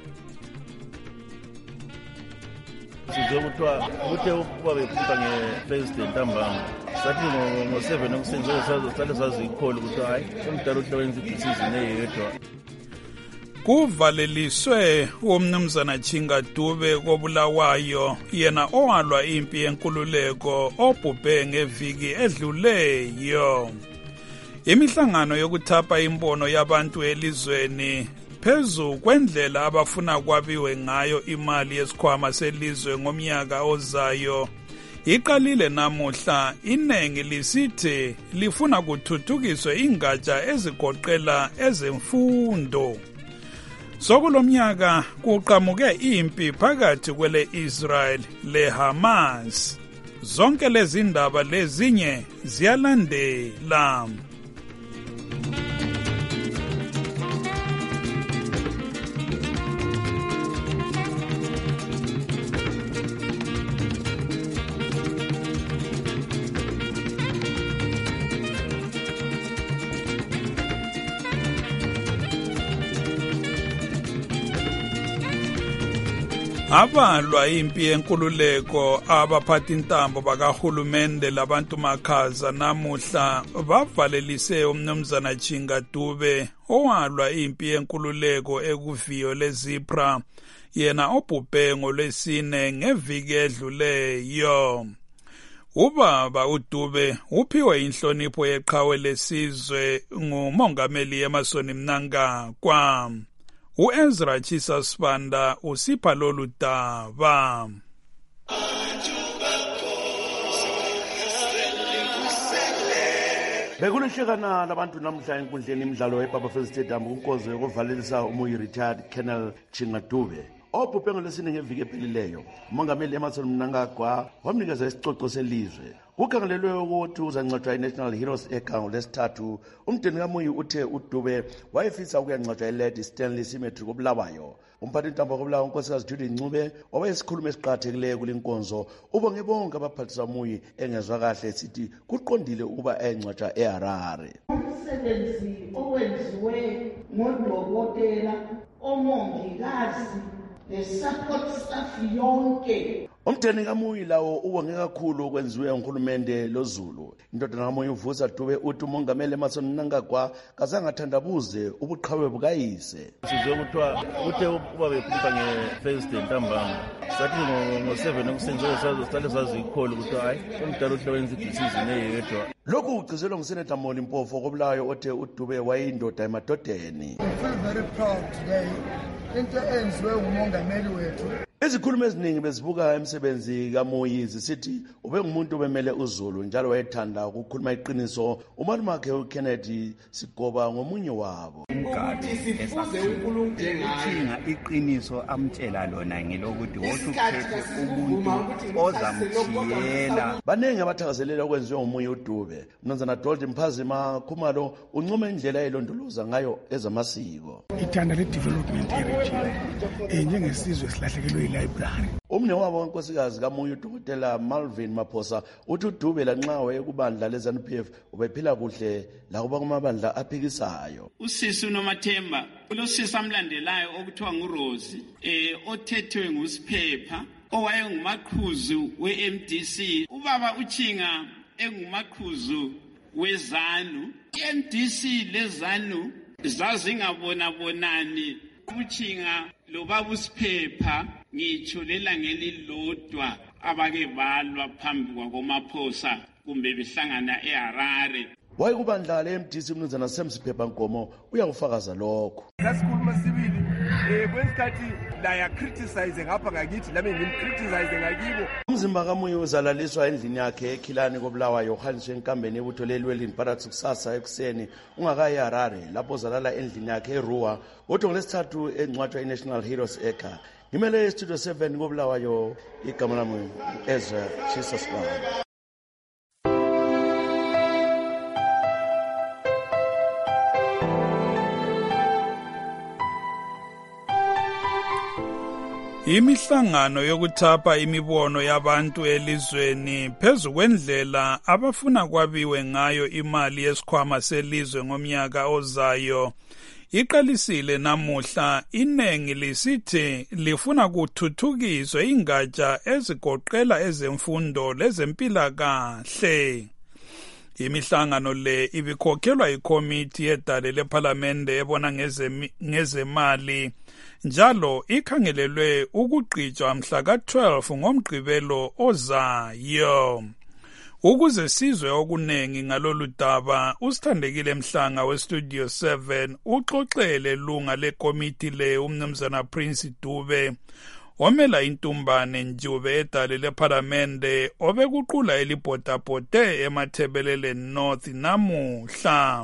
sizwe kuthiwa kuthe ukuba bekhupha nge-president Ambanga sathi ngo-7 ekuseni sale saziyikhole ukuthi hayi umdala uhle wenza idecision eyedwa. Kuvaleliswe umnumzana Chinga Dube koBulawayo, yena owalwa impi yenkululeko obhubhe ngeviki edluleyo. Imihlangano yokuthapha imbono yabantu elizweni phezu kwendlela abafuna kwabiwe ngayo imali yesikhwama selizwe ngomnyaka ozayo iqalile namuhla. Inengi lisithi lifuna kuthuthukiswe ingatsha ezigoqela ezemfundo. Sokulomnyaka kuqhamuke impi phakathi kwele-Israel le-Hamas. Zonke lezi ndaba lezinye ziyalandela. Abalwa impi yenkululeko abaphathi intambo bakahulumende labantu makhaza namuhla bavalelise umnumzana Chinga Dube owalwa impi yenkululeko ekuviyo leZipra, yena obhubhe ngoLwesine ngeviki edluleyo. Ubaba uDube uphiwe inhlonipho yeqhawe lesizwe ngumongameli Emmerson Mnangagwa. U-Ezra Chisa Sibanda usipha lolu daba. Bekulihlekana labantu namhla enkundleni imidlalo eBarberville Stadium kunkonzo yokuvalelisa umuyi-retired Colonel Chinga Dube obhubhe ngolwesine ngeviki ephelileyo. Umongameli Emmerson Mnangagwa wamnikeza isicoco selizwe. Kukhangelelwe ukuthi uzangcwatshwa i-National Heroes Acre ngolwesithathu. Umndeni kaMuyi uthe uDube wayefisa ukuyangcwatshwa eLady Stanley Cemetery koBulawayo. Umphathintambo koBulawayo unkosikazi Judy Ncube owayesikhulumo esiqakathekileyo kule nkonzo ubonge bonke abaphathisa uMuyi engezwa kahle sithi kuqondile ukuba engcwatshwa eHarare. Umsebenzi owenziwe ngodokotela, omongikazi ne-support staff yonke. Umndeni kaMuyi lawo ubonge kakhulu okwenziwe nguhulumende loZulu. Indodana kaMuyi uVusa Dube uthi umongameli Emmerson Mnangagwa kazangathandabuze ubuqhawe bukayise. Sizwe kuthiwa kuthe ukuba bekhupha nge-president Ambanga sathi ngo-7 ekuseni sale saziyikhole ukuthi hayi umdala uhle wenza idecision eyedwa. Lokhu kugcizelwa nguSenator Moli Mpofu koBulawayo othe uDube wayeyindoda emadodeni. I feel very proud today into enziwe umongameli wethu. Izikhulumi eziningi bezibuka emsebenzi kaMoyi zisithi ubengumuntu obemele uZulu njalo wayethanda ukukhuluma iqiniso. Umalumakhe uKennedy Sigoba ngomunye wabo. Ukuthi sifuze uNkulunkulu njengaye iqiniso amtshela lona ngelokuthi wotuphethe umuntu ozamthiyela. Banenge abathakazelela okwenziwe ngomunye uDube. Mnumzana Donald Mphazima Khumalo uncoma indlela elondoloza ngayo ezamasiko. Ithanda le development area njengesizwe silahlekelwe ilibrary. Umne wabo wenkosikazi kaMoyo uDokotela Malvin Maphosa uthi uDube lanxa wayekubandla leZANU-PF ubephila kuhle la kuba kumabandla aphikisayo. Usisi uNomathemba ulosisi amlandelayo okuthiwa nguRosi othethwe nguSiphepha owayengumaqhuzu weMDC. Ubaba uChinga engumaqhuzu weZANU. iMDC leZANU zazingabona bonani. uChinga lo baba uSiphepha ngitsho lelangeli abake balwa phambi kwakomaphosa kumbe behlangana eHarare. Wayekubandla leMDC Mnumzana Semsiphepha Nkomo uyakufakaza lokho. Sasikhuluma sibili kwesikhathi la ya criticize ngapha ngakithi lami ngimcriticize ngakibo. Umzimba kaMoyi uzalaliswa endlini yakhe eKhilani koBulawayo uhanjiswe enkambeni ebutholelweni phakathi kusasa ekuseni ungakayi eHarare lapho uzalala endlini yakhe eRuwa kodwa ngolesithathu engcwatshwa iNational Heroes Acre. Ngimele Studio 7 koBulawayo igama lami Ezra Jesus Baba. Imihlangano yokuthapha imibono yabantu elizweni phezu kwendlela abafuna kwabiwe ngayo imali yesikhwama selizwe ngomnyaka ozayo iqalisile namuhla. Inengi lisithi lifuna kuthuthukiswe ingatsha ezigoqela ezemfundo lezempilakahle. Imihlangano le ibikhokhelwa ikomiti yedale lePhalamende ebona ngezemali njalo ikhangelelwe ukugqitshwa mhla ka-12 ngomgqibelo ozayo. Ukuze sizwe okunengi ngalolu daba, uSithandekile Mhlanga weStudio 7 uxoxele lunga lekomiti le uMnumzana Prince Dube omela intumbane Njube edale lePhalamende obekuqula elibhotabhote eMathebeleleni North namuhla.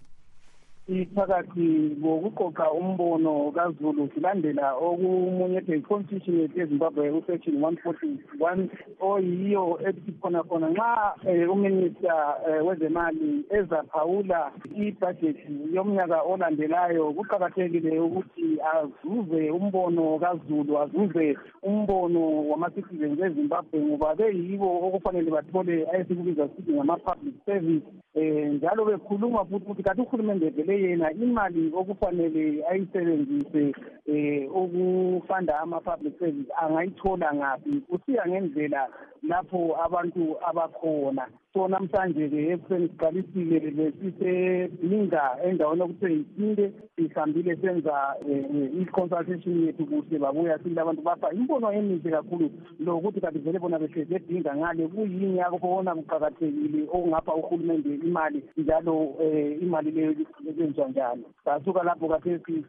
Iphakathi ngokuqoqa umbono kaZulu silandela okumunye constitution yeZimbabwe usection 141 oyiyo ethi khona nxa uminister wezemali ezaphawula ibudget yomnyaka olandelayo kuqakathekile ukuthi azuze umbono kaZulu, azuze umbono wama-citizens eZimbabwe ngoba beyibo okufanele bathole ayesikubiza sithi ngama-public service. Njalo bekhuluma futhi ukuthi kanti uhulumende vele yena imali okufanele ayisebenzise ukufanda ama-public service angayithola ngaphi kusiya ngendlela lapho abantu abakhona. So namhlanje-ke ekuseni siqalisile besiseBinga endaweni okuthiwa yiSinde, sihambile senza i-consultation yethu kuhle babuya sile abantu bapha imbono emihle kakhulu lokuthi kanti vele bona behlezi eBinga ngale kuyini yakubona kuqakathekile okungapha uhulumende imali njalo imali leyo yenziwa njalo. Sasuka lapho kathesi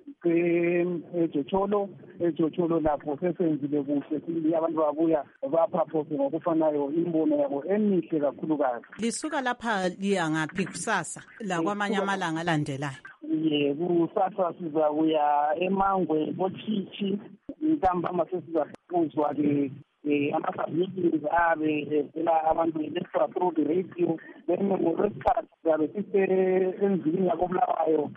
eJotsholo lapho sesenzile kuhle sile abantu babuya baphaphose ngokufanayo imbono yabo emihle kakhulukazi. Lisuka lapha liya ngaphi kusasa la kwamanye amalanga alandelayo? Kusasa sizakuya eMangwe boChichi ntambama sesizakuzwa-ke ama-submissions abe evela abantu electoral through the radio. Then ngolwesikhathi sizabe sisendlini yakoBulawayo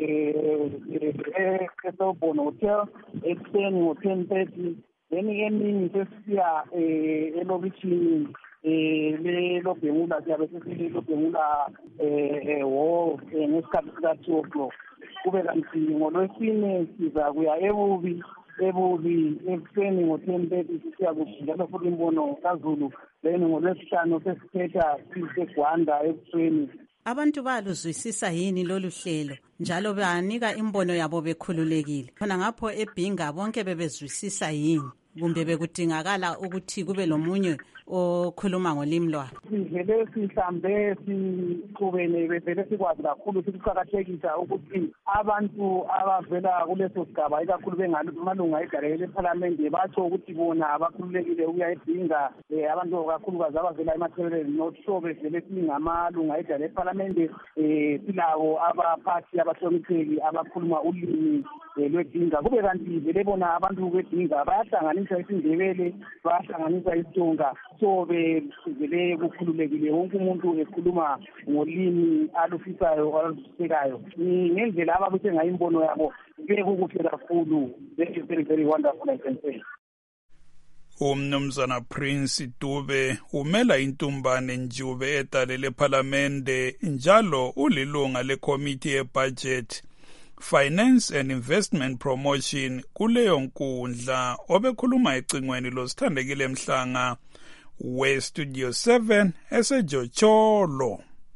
eSelbourne Hotel ekuseni ngo-10:30. Then emini sesiya elokitshini leLobhengula siyabe sesiLobhengula hall ngesikhathi sika-2 o'clock. Kube kanti ngolwesine sizakuya ebubi ekuseni ngo-10:30 sisiya kuhle njalo futhi imbono kaZulu. Then ngolwesihlanu sesithetha siseGwanda ekuseni. Abantu baluzwisisa yini lolu hlelo njalo banika imbono yabo bekhululekile? Khona ngapho eBinga bonke bebezwisisa yini? kumbe bekudingakala ukuthi kube lomunye okhuluma ngolimi lwabo? Sivele sihlambe sixubene bevele sikwazi kakhulu sikuqakathekisa ukuthi abantu abavela kuleso sigaba ikakhulu bengamalunga egalela ephalamende batsho ukuthi bona abakhululekile ukuyayidinga abantu kakhulukazi abavela emathebeleni North Shore bevele singamalunga egalela ephalamende silawo abaphathi abahlonipheki abakhuluma ulimi lwedinga. Kube kanti vele bona abantu bedinga bayahlanganisa isiNdebele, bayahlanganisa isiTonga, so bevele kukhululekile wonke umuntu ekhuluma ngolimi alufisayo alusekayo. Ngendlela ababuthe ngayo imbono yabo bekukuhle kakhulu. Very very wonderful, I can say. Umnumzana Prince Dube umela intumbane Njube edale lephalamende njalo ulilunga lekomiti yebudget, Finance and Investment Promotion kuleyo nkundla obekhuluma ecingweni losithandekile Mhlanga we-Studio 7 eseJocholo.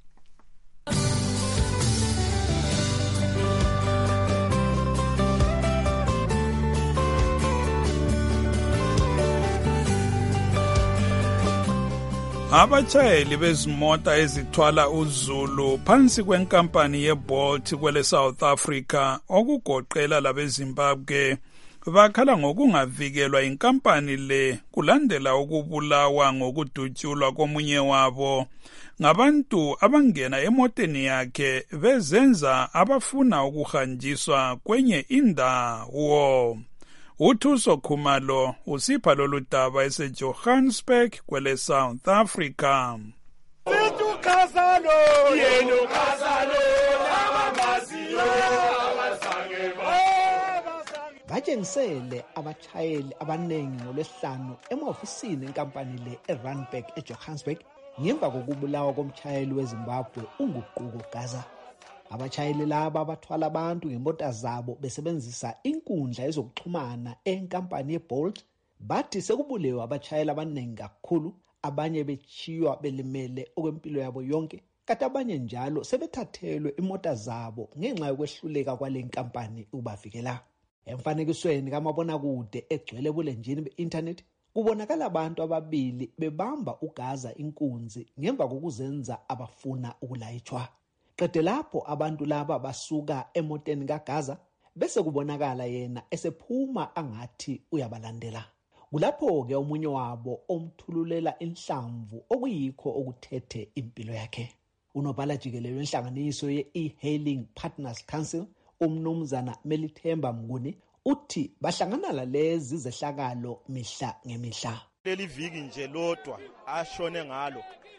Abatshayeli bezimota ezithwala uzulu phansi kwenkampani yeBolt kwele South Africa okugoqela labeZimbabwe bakhala ngokungavikelwa inkampani le kulandela ukubulawa ngokudutshulwa komunye wabo ngabantu abangena emoteni yakhe bezenza abafuna ukuhanjiswa kwenye indawo. Uthuso Khumalo usipha lolu daba eseJohannesburg kwele South Africa. Batshengisele abatshayeli abanengi ngolwesihlanu emaofisini enkampani le eRandburg eJohannesburg ngemva kokubulawa komtshayeli weZimbabwe uNguquko Gaza. Abatshayeli laba bathwala abantu ngemota zabo besebenzisa inkundla ezokuxhumana enkampani yeBolt bathi sekubulewe abatshayeli abanengi kakhulu, abanye bechiywa belimele okwempilo yabo yonke, kanti abanye njalo sebethathelwe imota zabo ngenxa yokwehluleka kwale nkampani ukubavikela. Emfanekisweni kamabonakude egcwele bulenjini be-internet kubonakala abantu ababili bebamba uGaza inkunzi ngemva kokuzenza abafuna ukulayitshwa. Qede lapho abantu laba basuka emoteni kaGaza bese kubonakala yena esephuma angathi uyabalandela. Kulapho-ke omunye wabo omthululela inhlamvu okuyikho okuthethe impilo yakhe. Unobhala jikelele wenhlanganiso ye-E-Hailing Partners Council umnumzana Melithemba Mnguni uthi bahlangana lalezi zehlakalo mihla ngemihla. Leli viki nje lodwa ashone ngalo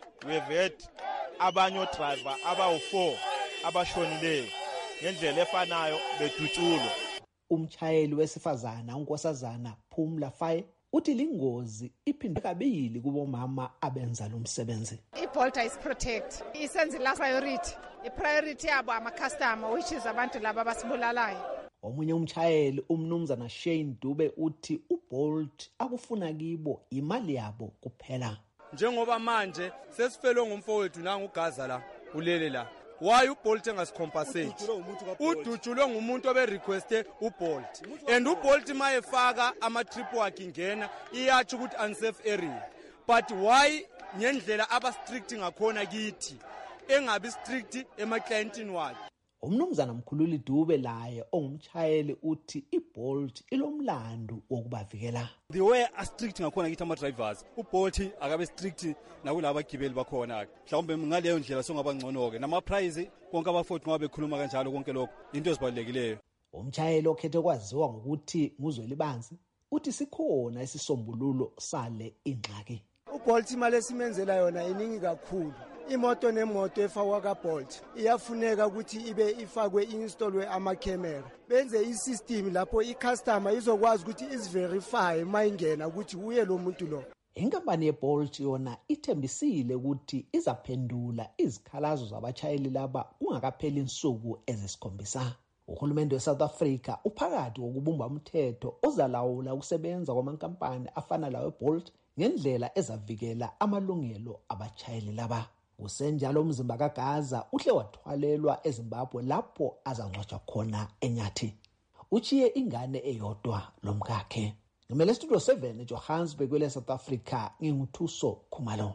wevet abanye odriver abawu4 abashonileyo ngendlela efanayo bedutshulwa. Umtshayeli wesifazana uNkosazana Phumla Faye uthi lingozi iphinde kabili kubomama abenza lo msebenzi. iBolt is protect isenze la priority. Ipriority yabo ama-customer which is abantu laba basibulalayo. Omunye umtshayeli umnumzana Shane Dube uthi uBolt akufuna kibo imali yabo kuphela. Njengoba manje sesifelwe ngumfowethu nanguGaza la ulele la, why uBolt engasikompensate? Udutshulwe ngumuntu oberequeste uBolt and uBolt mayefaka ama-trip wakhe ingena iyathi ukuthi unsafe area, but why ngendlela aba-strict ngakhona kithi engabi strict ema-clientini wakhe? Umnumzana Mkhululi Dube laye ongumtshayeli uthi iBolt ilomlando wokubavikela. The way a strict ngakhona kithi ama-drivers uBolt akabe strict nakulabo bagibeli bakhona. Mhlawumbe ngaleyo ndlela songaba ngcono-ke nama-price konke abafowethu ngoba bekhuluma kanjalo konke lokho into ezibalulekileyo. Umtshayeli okhethe kwaziwa ngokuthi nguzwelibanzi uthi sikhona isisombululo sale ingxaki. uBolt imali esimenzela yona iningi kakhulu. Imoto nemoto efakwa kaBolt iyafuneka ukuthi ibe ifakwe installwe ama-camera, benze i-system lapho i-customer izokwazi ukuthi isiverify mayingena ukuthi uye lo muntu lo. Inkampani yeBolt yona ithembisile ukuthi izaphendula izikhalazo zabatshayeli laba kungakapheli insuku ezisikhombisa. Uhulumende weSouth Africa uphakathi kokubumba umthetho ozalawula ukusebenza kwamankampani afana lawo eBolt ngendlela ezavikela amalungelo abatshayeli laba. Kusenjalo umzimba kaGaza uhle wathwalelwa eZimbabwe lapho azangcwatshwa khona eNyathi. Uchiye ingane eyodwa lomkakhe. ngimele studio 7 eJohannesburg kwele South Africa nginguthuso Khumalo.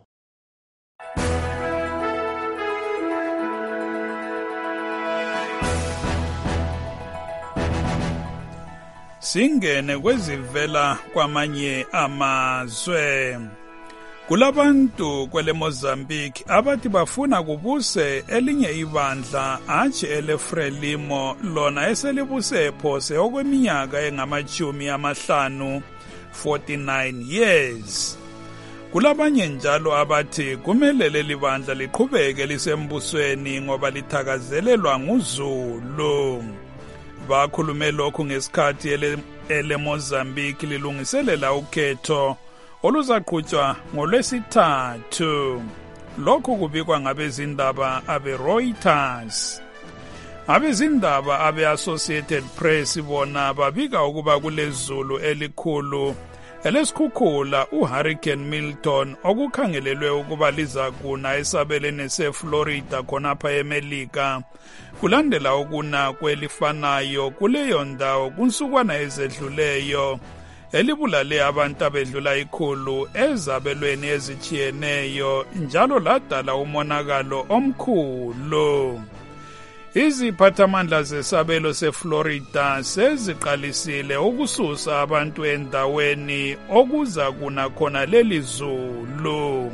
Singene kwezivela kwamanye amazwe. Kulabantu kwele Mozambique abathi bafuna kubuse elinye ibandla athi eleFrelimo lona eselibuse phose okweminyaka engama-50 49 years. Kulabanye njalo abathi kumele leli bandla liqhubeke lisembusweni ngoba lithakazelelwa nguZulu. Bakhulume lokhu ngesikhathi ele Mozambique lilungiselela ukhetho oluzaqhutshwa ngoLwesithathu. Lokhu kubikwa ngabezindaba abeReuters. Abezindaba abeAssociated Press bona babika ukuba kulezulu elikhulu elesikhukhula uHurricane Milton okukhangelelwe ukuba liza kuna esabeleni seFlorida khonapha eMelika. Kulandela ukuna kwelifanayo kuleyo ndawo kunsukwana ezedluleyo elibulale abantu abedlula 100 ezabelweni ezitshiyeneyo njalo ladala umonakalo omkhulu. Iziphathamandla zesabelo seFlorida seziqalisile ukususa abantu endaweni okuza kuna khona leli zulu.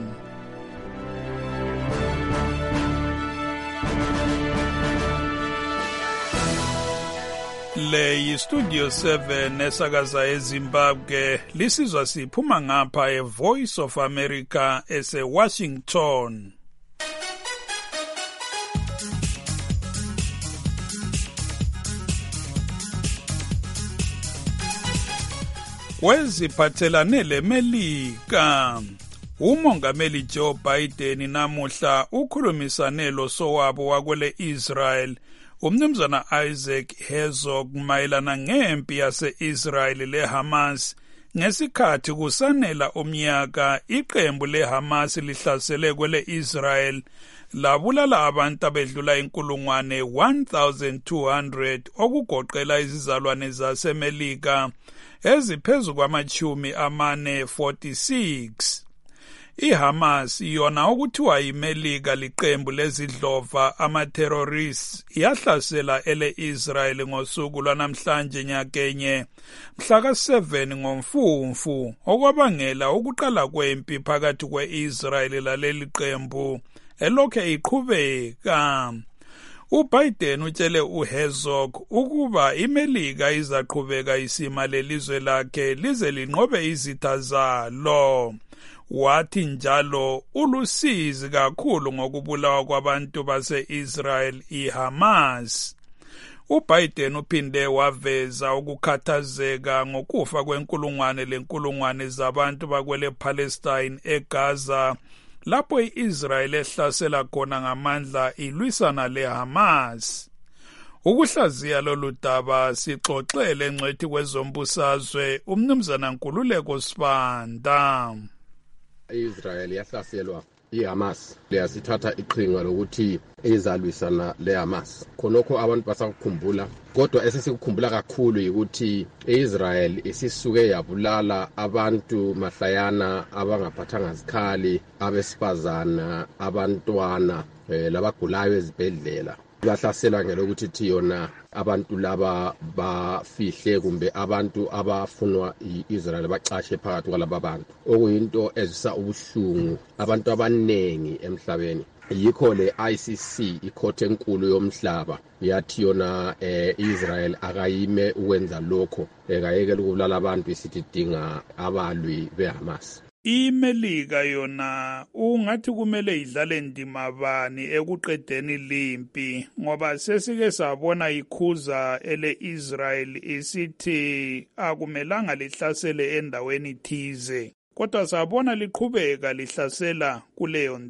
Le yiStudio 7 esakaza eZimbabwe lisizwa siphuma ngapha eVoice of America eseWashington. Kweziphathelane leMelika, umongameli Joe Biden namuhla ukhulumisane losowabo wakwele Israel umnumzana Isaac Herzog mayelana ngempi yase-Israel leHamas ngesikhathi kusanela umnyaka iqembu leHamas lihlasele kwele Israel labulala abantu abedlula 1,200 okugoqela izizalwane zaseMelika eziphezu kwama-46. IHamas yona okuthiwa yiMelika liqembu lezidlova ama-terrorists yahlasela ele-Israel ngosuku lwanamhlanje nyakenye mhla ka-7 ngoMfumfu okwabangela ukuqala kwempi phakathi kwe-Israel laleli qembu elokhe iqhubeka. uBiden utshele uHerzog ukuba iMelika izaqhubeka isima lelizwe lakhe lize linqobe izitha zalo. Wathi njalo ulusizi kakhulu ngokubulawa kwabantu base-Israel iHamas. uBiden uphinde waveza ukukhathazeka ngokufa kwenkulungwane zabantu bakwele Palestine eGaza lapho i-Israel ehlasela khona ngamandla ilwisana leHamas. Ukuhlaziya lolu daba sixoxele ngcwethi kwezombusazwe umnumzana Nkululeko Sibanda. Israel yahlaselwa iHamas leyasithatha iqhinga lokuthi izalwisana leHamas. Khonokho abantu basakukhumbula, kodwa esesikukhumbula kakhulu ukuthi iIsrael isisuke yabulala abantu mahlayana abangaphathanga zikhali, abesifazana, abantwana, labagulayo ezibhedlela. Bahlasela ngelokuthi thiyona abantu laba bafihle kumbe abantu abafunwa iIsrael bacashe phakathi kwalaba bantu, okuyinto ezisa ubuhlungu abantu abanengi emhlabeni. Yikho le ICC ikhothe enkulu yomhlaba yathi yona Israel akayime ukwenza lokho, ekayekela ukubulala abantu isithi dinga abalwi beHamas. iMelika yona ungathi kumele idlale ndima bani ekuqedeni limpi ngoba sesike sabona ikhuza ele-Israel isithi akumelanga lihlasele endaweni thize kodwa sabona liqhubeka lihlasela kuleyo ndawo.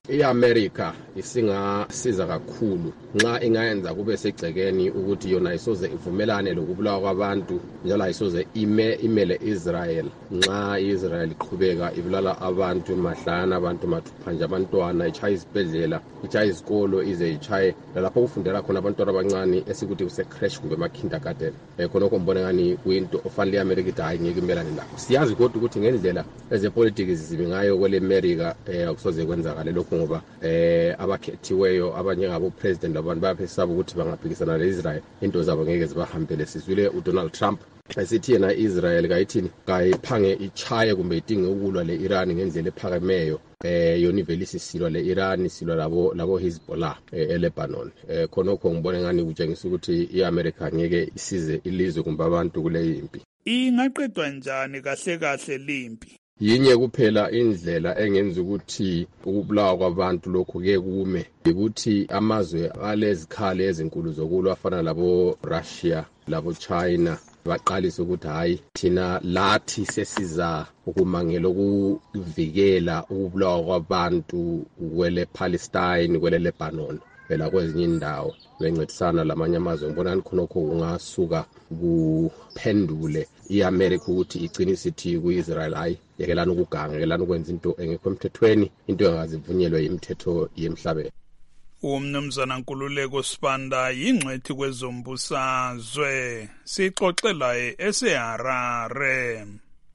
i-America isingasiza kakhulu nxa ingayenza kube segcekeni ukuthi yona isoze ivumelane lokubulawa kwabantu njalo ayisoze imele Israel nxa Israel iqhubeka ibulala abantu mahlana abantu mathupha abantwana ichaya izibhedlela ichaya izikolo ize ichaye lapho kufundela khona abantwana abancane esikuthi kuse crash kumbe ama kindergarten khonokho mbona ngani kuyinto ofanele iAmerica ithi hayi ngeke imelane lakho. Siyazi kodwa ukuthi ngendlela ezepolitics zibi ngayo kwele America akusoze kwenzakale lokho ngoba abakhethiweyo abanye ngabo president abantu bayaphesaba ukuthi bangaphikisana neIsrael into zabo ngeke zibahambele. Sizwile uDonald Trump esithi yena Israel kayithini kayiphange ichaye kumbe idinge ukulwa leIran ngendlela ephakemeyo yona ivelisi silwa leIran silwa labo Hezbollah eLebanon. Khonokho ngibone ngani kutshengisa ukuthi iAmerica ngeke isize ilizwe kumbe abantu kule impi. Ingaqedwa njani kahle kahle limpi? Yinye kuphela indlela engenza ukuthi ukubulawa kwabantu lokho ke kume ukuthi amazwe alezikhali ezinkulu zokulwa afana labo Russia labo China baqalisa ukuthi hayi thina lathi sesiza ukumangela ukuvikela ukubulawa kwabantu kwele Palestine kwele Lebanon phela kwezinye indawo bencedisana lamanye amazwe. Ngibona khonokho ungasuka kuphendule iAmerica ukuthi iqinise ithi kuIsrael hayi yekelana ukuganga yekelana ukwenza into engekho emthethweni into engazivunyelwe yimithetho yemhlabeni. Umnumzana Nkululeko Sibanda yingcwethi kwezombusazwe sixoxela eseHarare.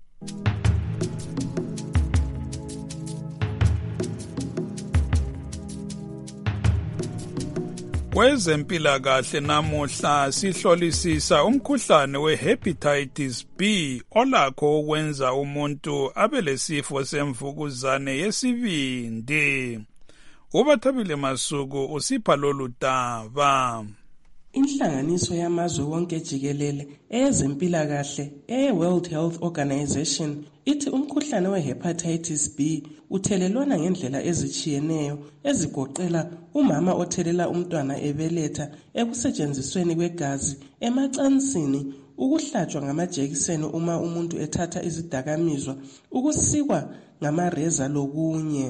Kwezempilakahle namuhla sihlolisisa umkhuhlane wehepatitis B olakho ukwenza umuntu abe lesifo semvukuzane yesibindi. Ubathabile Masuku usipha lolu daba. Inhlanganiso yamazwe wonke jikelele ezempilakahle World Health Organization ithi umkhuhlane wehepatitis B uthelelwana ngendlela ezitshiyeneyo ezigoqela umama othelela umntwana ebeletha, ekusetshenzisweni kwegazi, emacansini, ukuhlatshwa ngamajekiseni uma umuntu ethatha izidakamizwa, ukusikwa ngamareza lokunye.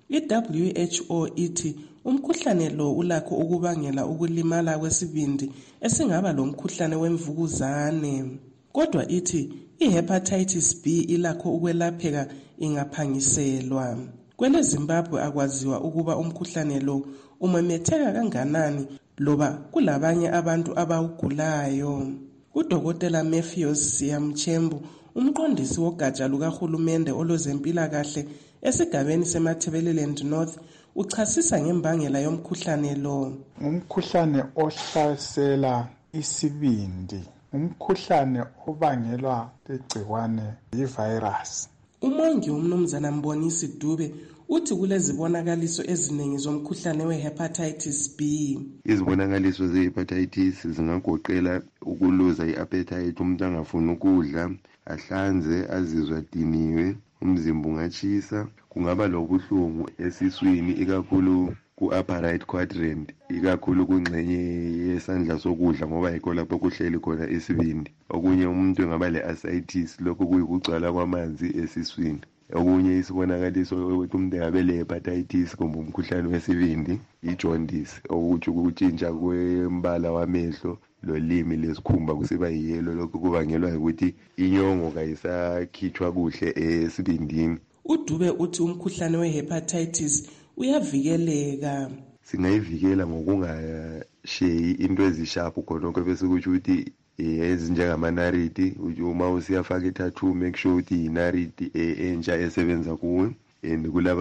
I-WHO ithi umkhuhlane lo ulakho ukubangela ukulimala kwesibindi esingaba lomkhuhlane wemvukuzane. Kodwa ithi i-hepatitis B ilakho ukwelapheka ingaphangiselwa. Kwele Zimbabwe akwaziwa ukuba umkhuhlane lo umemetheka kanganani loba kulabanye abantu abawugulayo. UDokotela Matthews Siyamchembu, umqondisi wogatsha lukahulumende olwezempilakahle esigabeni seMatabeleland North, uchasisa ngembangela yomkhuhlane lo. Umkhuhlane ohlasela isibindi, umkhuhlane obangelwa ligciwane yivirus. Umongi umnumzana Mbonisi Dube uthi kulezibonakaliso eziningi zomkhuhlane wehepatitis B. Izibonakaliso zehepatitis zingagoqela ukuluza iappetite, umuntu angafuni ukudla, ahlanze, azizwe adiniwe, umzimba ungatshisa, kungaba lobuhlungu esiswini ikakhulu ku-upper right quadrant, ikakhulu kungxenye yesandla sokudla ngoba yikho lapho kuhleli khona isibindi. Okunye umuntu engaba le-ascites, lokho kuyikugcwala kwamanzi esiswini. Okunye isibonakaliso ukuthi umuntu engabe le-hepatitis kumbe umkhuhlane wesibindi, i-jaundice, okuthi ukutshintsha kwembala wamehlo lolimi lesikhumba kusiba yiyelo. Lokho kubangelwa ukuthi inyongo kayisakhitshwa kuhle esibindini. uDube uthi umkhuhlane wehepatitis uyavikeleka. Singayivikela ngokungasheyi into ezisharp khonokho bese kuthi ukuthi ezinjengamanariti, uma usiyafaka i-tattoo make sure ukuthi inariti entsha esebenza kuwe. And kulaba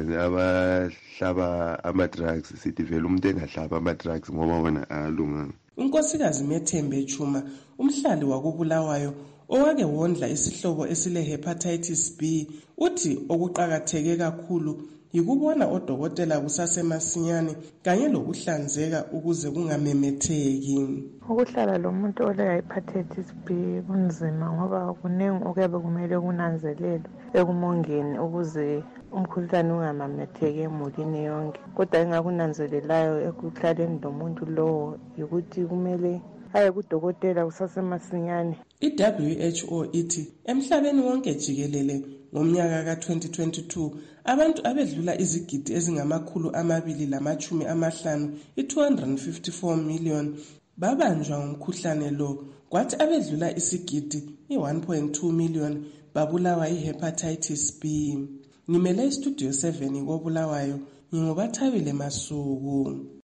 abahlaba ama-drugs sithi vele umuntu engahlaba ama-drugs ngoba wona alunganga. uNkosikazi Methembe Chuma, umhlali wakubulawayo owake wondla isihlobo esile-hepatitis B, uthi okuqakatheke kakhulu yikubona odokotela kusasemasinyane kanye lokuhlanzeka ukuze kungamemetheki. Ukuhlala lomuntu ole-hepatitis B kunzima ngoba kuningi okuyabe kumele kunanzelelwe ekumongeni ukuze umkhuhlane ungamametheki emulini yonke. Kodwa engakunanzelelayo ekuhlaleni lomuntu lowo yikuthi kumele aye kudokotela kusasemasinyane. I-WHO ithi emhlabeni wonke jikelele Ngomnyaka ka-2022 abantu abedlula izigidi ezingama250 254 million babanjwa ngumkhuhlane lo, kwathi abedlula isigidi 1.2 million babulawa i-hepatitis B. Ngimele istudio 7 koBulawayo, ngingobathabile Masuku.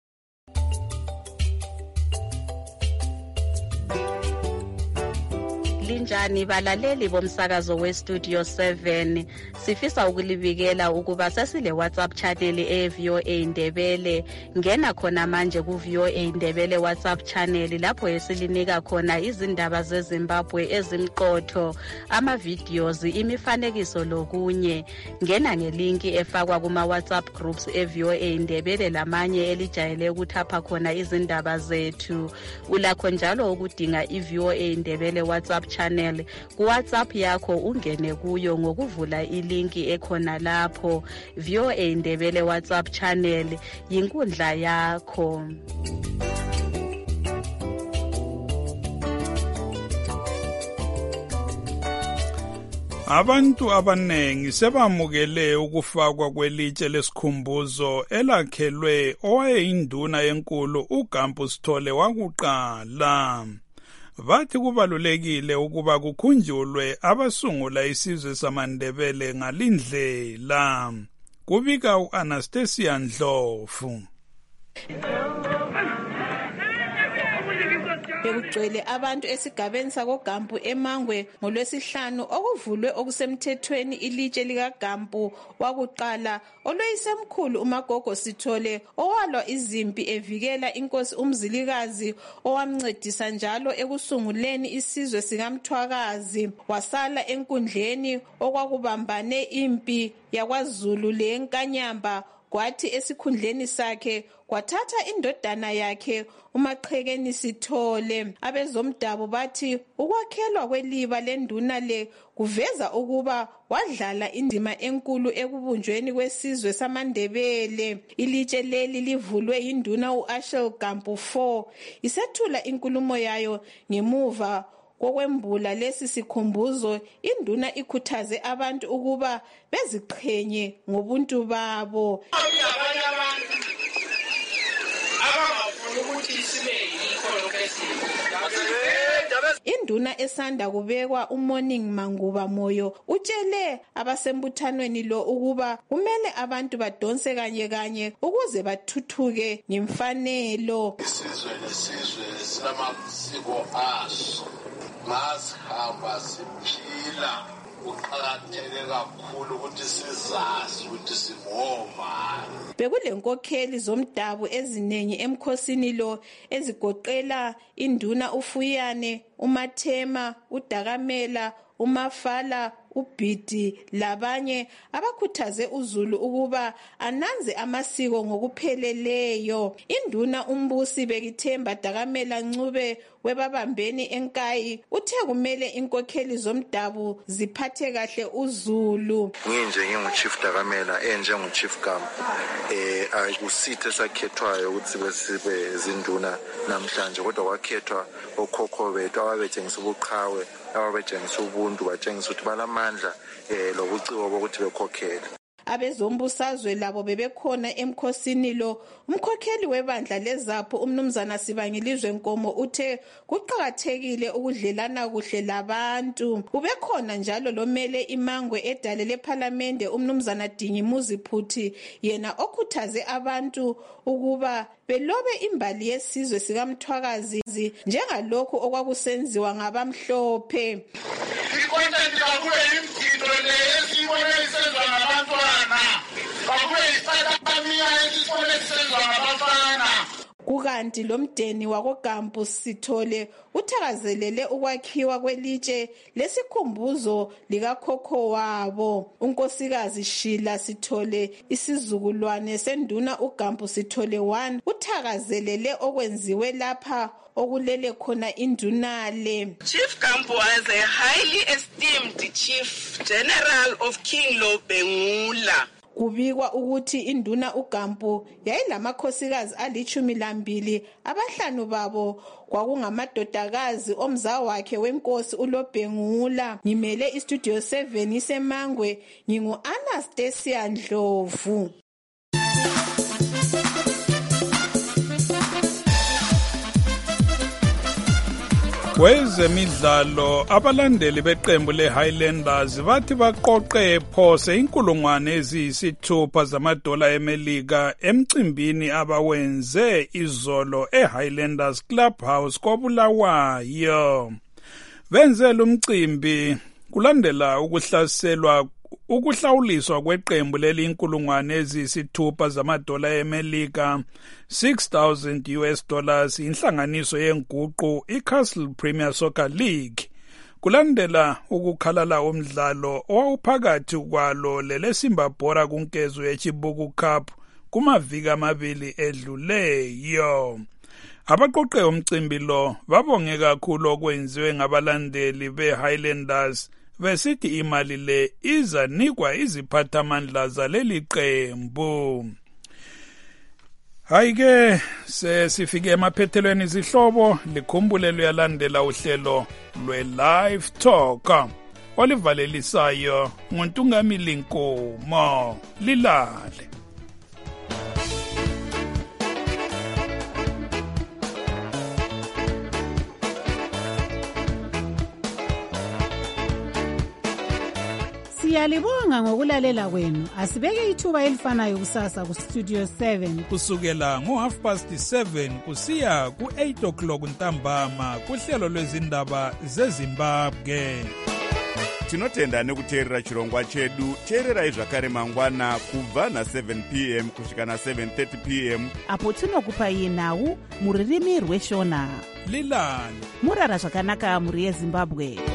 Linjani balaleli bomsakazo westudio 7, sifisa ukulibikela ukuba sesile WhatsApp channel eVOA Ndebele. Ngena khona manje kuVOA Ndebele WhatsApp channel lapho esilinika khona izindaba zeZimbabwe ezimqotho, ama-videos, imifanekiso lokunye. Ngena ngelinki efakwa kuma WhatsApp groups eVOA Ndebele lamanye elijayele ukuthapha khona izindaba zethu. Ulakho njalo ukudinga iVOA Ndebele WhatsApp channel ku WhatsApp yakho, ungene kuyo ngokuvula ilinki ekhona lapho. VOA Ndebele WhatsApp channel yinkundla yakho. Abantu abanengi sebamukele ukufakwa kwelitshe lesikhumbuzo elakhelwe owayeyinduna enkulu uGampu Sithole wakuqala. Bathi kubalulekile ukuba kukhunjulwe abasungula isizwe samaNdebele ngalindlela. Kubika uAnastasia Ndlovu. Bekugcwele abantu esigabeni sakoGampu eMangwe ngoLwesihlanu okuvulwe okusemthethweni ilitshe likaGampu wakuqala oloyisemkhulu uMagogo Sithole owalwa izimpi evikela inkosi uMzilikazi owamncedisa njalo ekusunguleni isizwe sikaMthwakazi. Wasala enkundleni okwakubambane impi yakwaZulu leNkanyamba, kwathi esikhundleni sakhe kwathatha indodana yakhe uMaqhekeni Sithole. Abezomdabu bathi ukwakhelwa kweliba lenduna le kuveza ukuba wadlala indima enkulu ekubunjweni kwesizwe samaNdebele. Ilitshe leli livulwe induna uAshel Gampu 4 isethula inkulumo yayo ngemuva kokwembula lesi sikhumbuzo. Induna ikhuthaze abantu ukuba beziqhenye ngobuntu babo. Induna esanda kubekwa uMorning Manguba Moyo utshele abasembuthanweni lo ukuba kumele abantu badonse kanye kanye ukuze bathuthuke ngemfanelo. Isizwe lesizwe sinamasiko aso, masihamba siphila. Kuqakatheke kakhulu ukuthi sizazi ukuthi singobani. Bekulenkokheli zomdabu eziningi emkhosini lo ezigoqela induna uFuyane, uMathema, uDakamela, uMafala, uBhidi labanye abakhuthaze uZulu ukuba ananze amasiko ngokupheleleyo. Induna uMbusi Bekithemba Dakamela Ncube webabambeni eNkayi uthe kumele inkokheli zomdabu ziphathe kahle uZulu. Nginje nginguChief Dakamela njengoChief Gampu akusithe sakhethwayo ukuthi sibe zinduna namhlanje, kodwa kwakhethwa okhokho bethu ababetshengisa ubuqhawe, ababetshengisa ubuntu, batshengisa ukuthi balamandla lobuciko bokuthi bekhokhele. Abezombusazwe labo bebekhona emkhosini lo. Umkhokheli webandla leZapho uMnumzana Sibangilizwe Nkomo uthe kuqhakathekile ukudlelana kuhle labantu. Ubekhona njalo lomele iMangwe edale leParliament uMnumzana Dingimuzi Phuthi, yena okhuthaze abantu ukuba belobe imbali yesizwe sikaMthwakazi njengalokho okwakusenziwa ngabamhlophe. Ikontent kakube imgidi le esibone isenziwa ngabantwana, kakube isatamiya esibone isenziwa ngabafana. Kukanti lomdeni wakoGampu Sithole uthakazelele ukwakhiwa kwelitshe lesikhumbuzo likakhokho wabo. Unkosikazi Shila Sithole, isizukulwane senduna uGampu Sithole 1, uthakazelele okwenziwe lapha okulele khona indunale. Chief Gampu was a highly esteemed Chief General of King Lobengula. Kubikwa ukuthi induna uGampu yayilamakhosikazi ali12, abahlanu babo kwakungamadodakazi omzawakhe wenkosi uLobhengula. Ngimele iStudio 7 iseMangwe, ngingu-Anastasia Ndlovu. Kwezemidlalo, abalandeli beqembu leHighlanders bathi baqoqe phose $6,000 zamadola eMelika emcimbini abawenze izolo eHighlanders Clubhouse koBulawayo. Benzela umcimbi kulandela ukuhlawuliswa kweqembu leli $6,000 zamadola eMelika, $6,000 inhlanganiso yenguqu iCastle Premier Soccer League. Kulandela ukukhalala umdlalo owawuphakathi kwalo leleSimbabhora kunkezo yeChibuku Cup kumaviki amabili edluleyo. Abaqoqe umcimbi lo babonge kakhulu okwenziwe ngabalandeli beHighlanders, besithi imali le izanikwa iziphathamandla zaleli qembu. Hayi-ke sesifike emaphethelweni izihlobo, likhumbule luyalandela uhlelo lwe-Live Talk olivalelisayo nguNtungamili Nkomo. Lilale. Siyalibonga ngokulalela kwenu. Asibeke ithuba elifanayo kusasa kuStudio 7 kusukela ngo7:30 kusiya ku8:00 ntambama kuhlelo lwezindaba zeZimbabwe. Tinotenda nekuteerera chirongwa chedu. Teererai zvakare mangwana kubva na7 p.m. kusvika na7:30 p.m. apo tinokupai nhau muririmi rweshona. Lilani murara zvakanaka muri yeZimbabwe.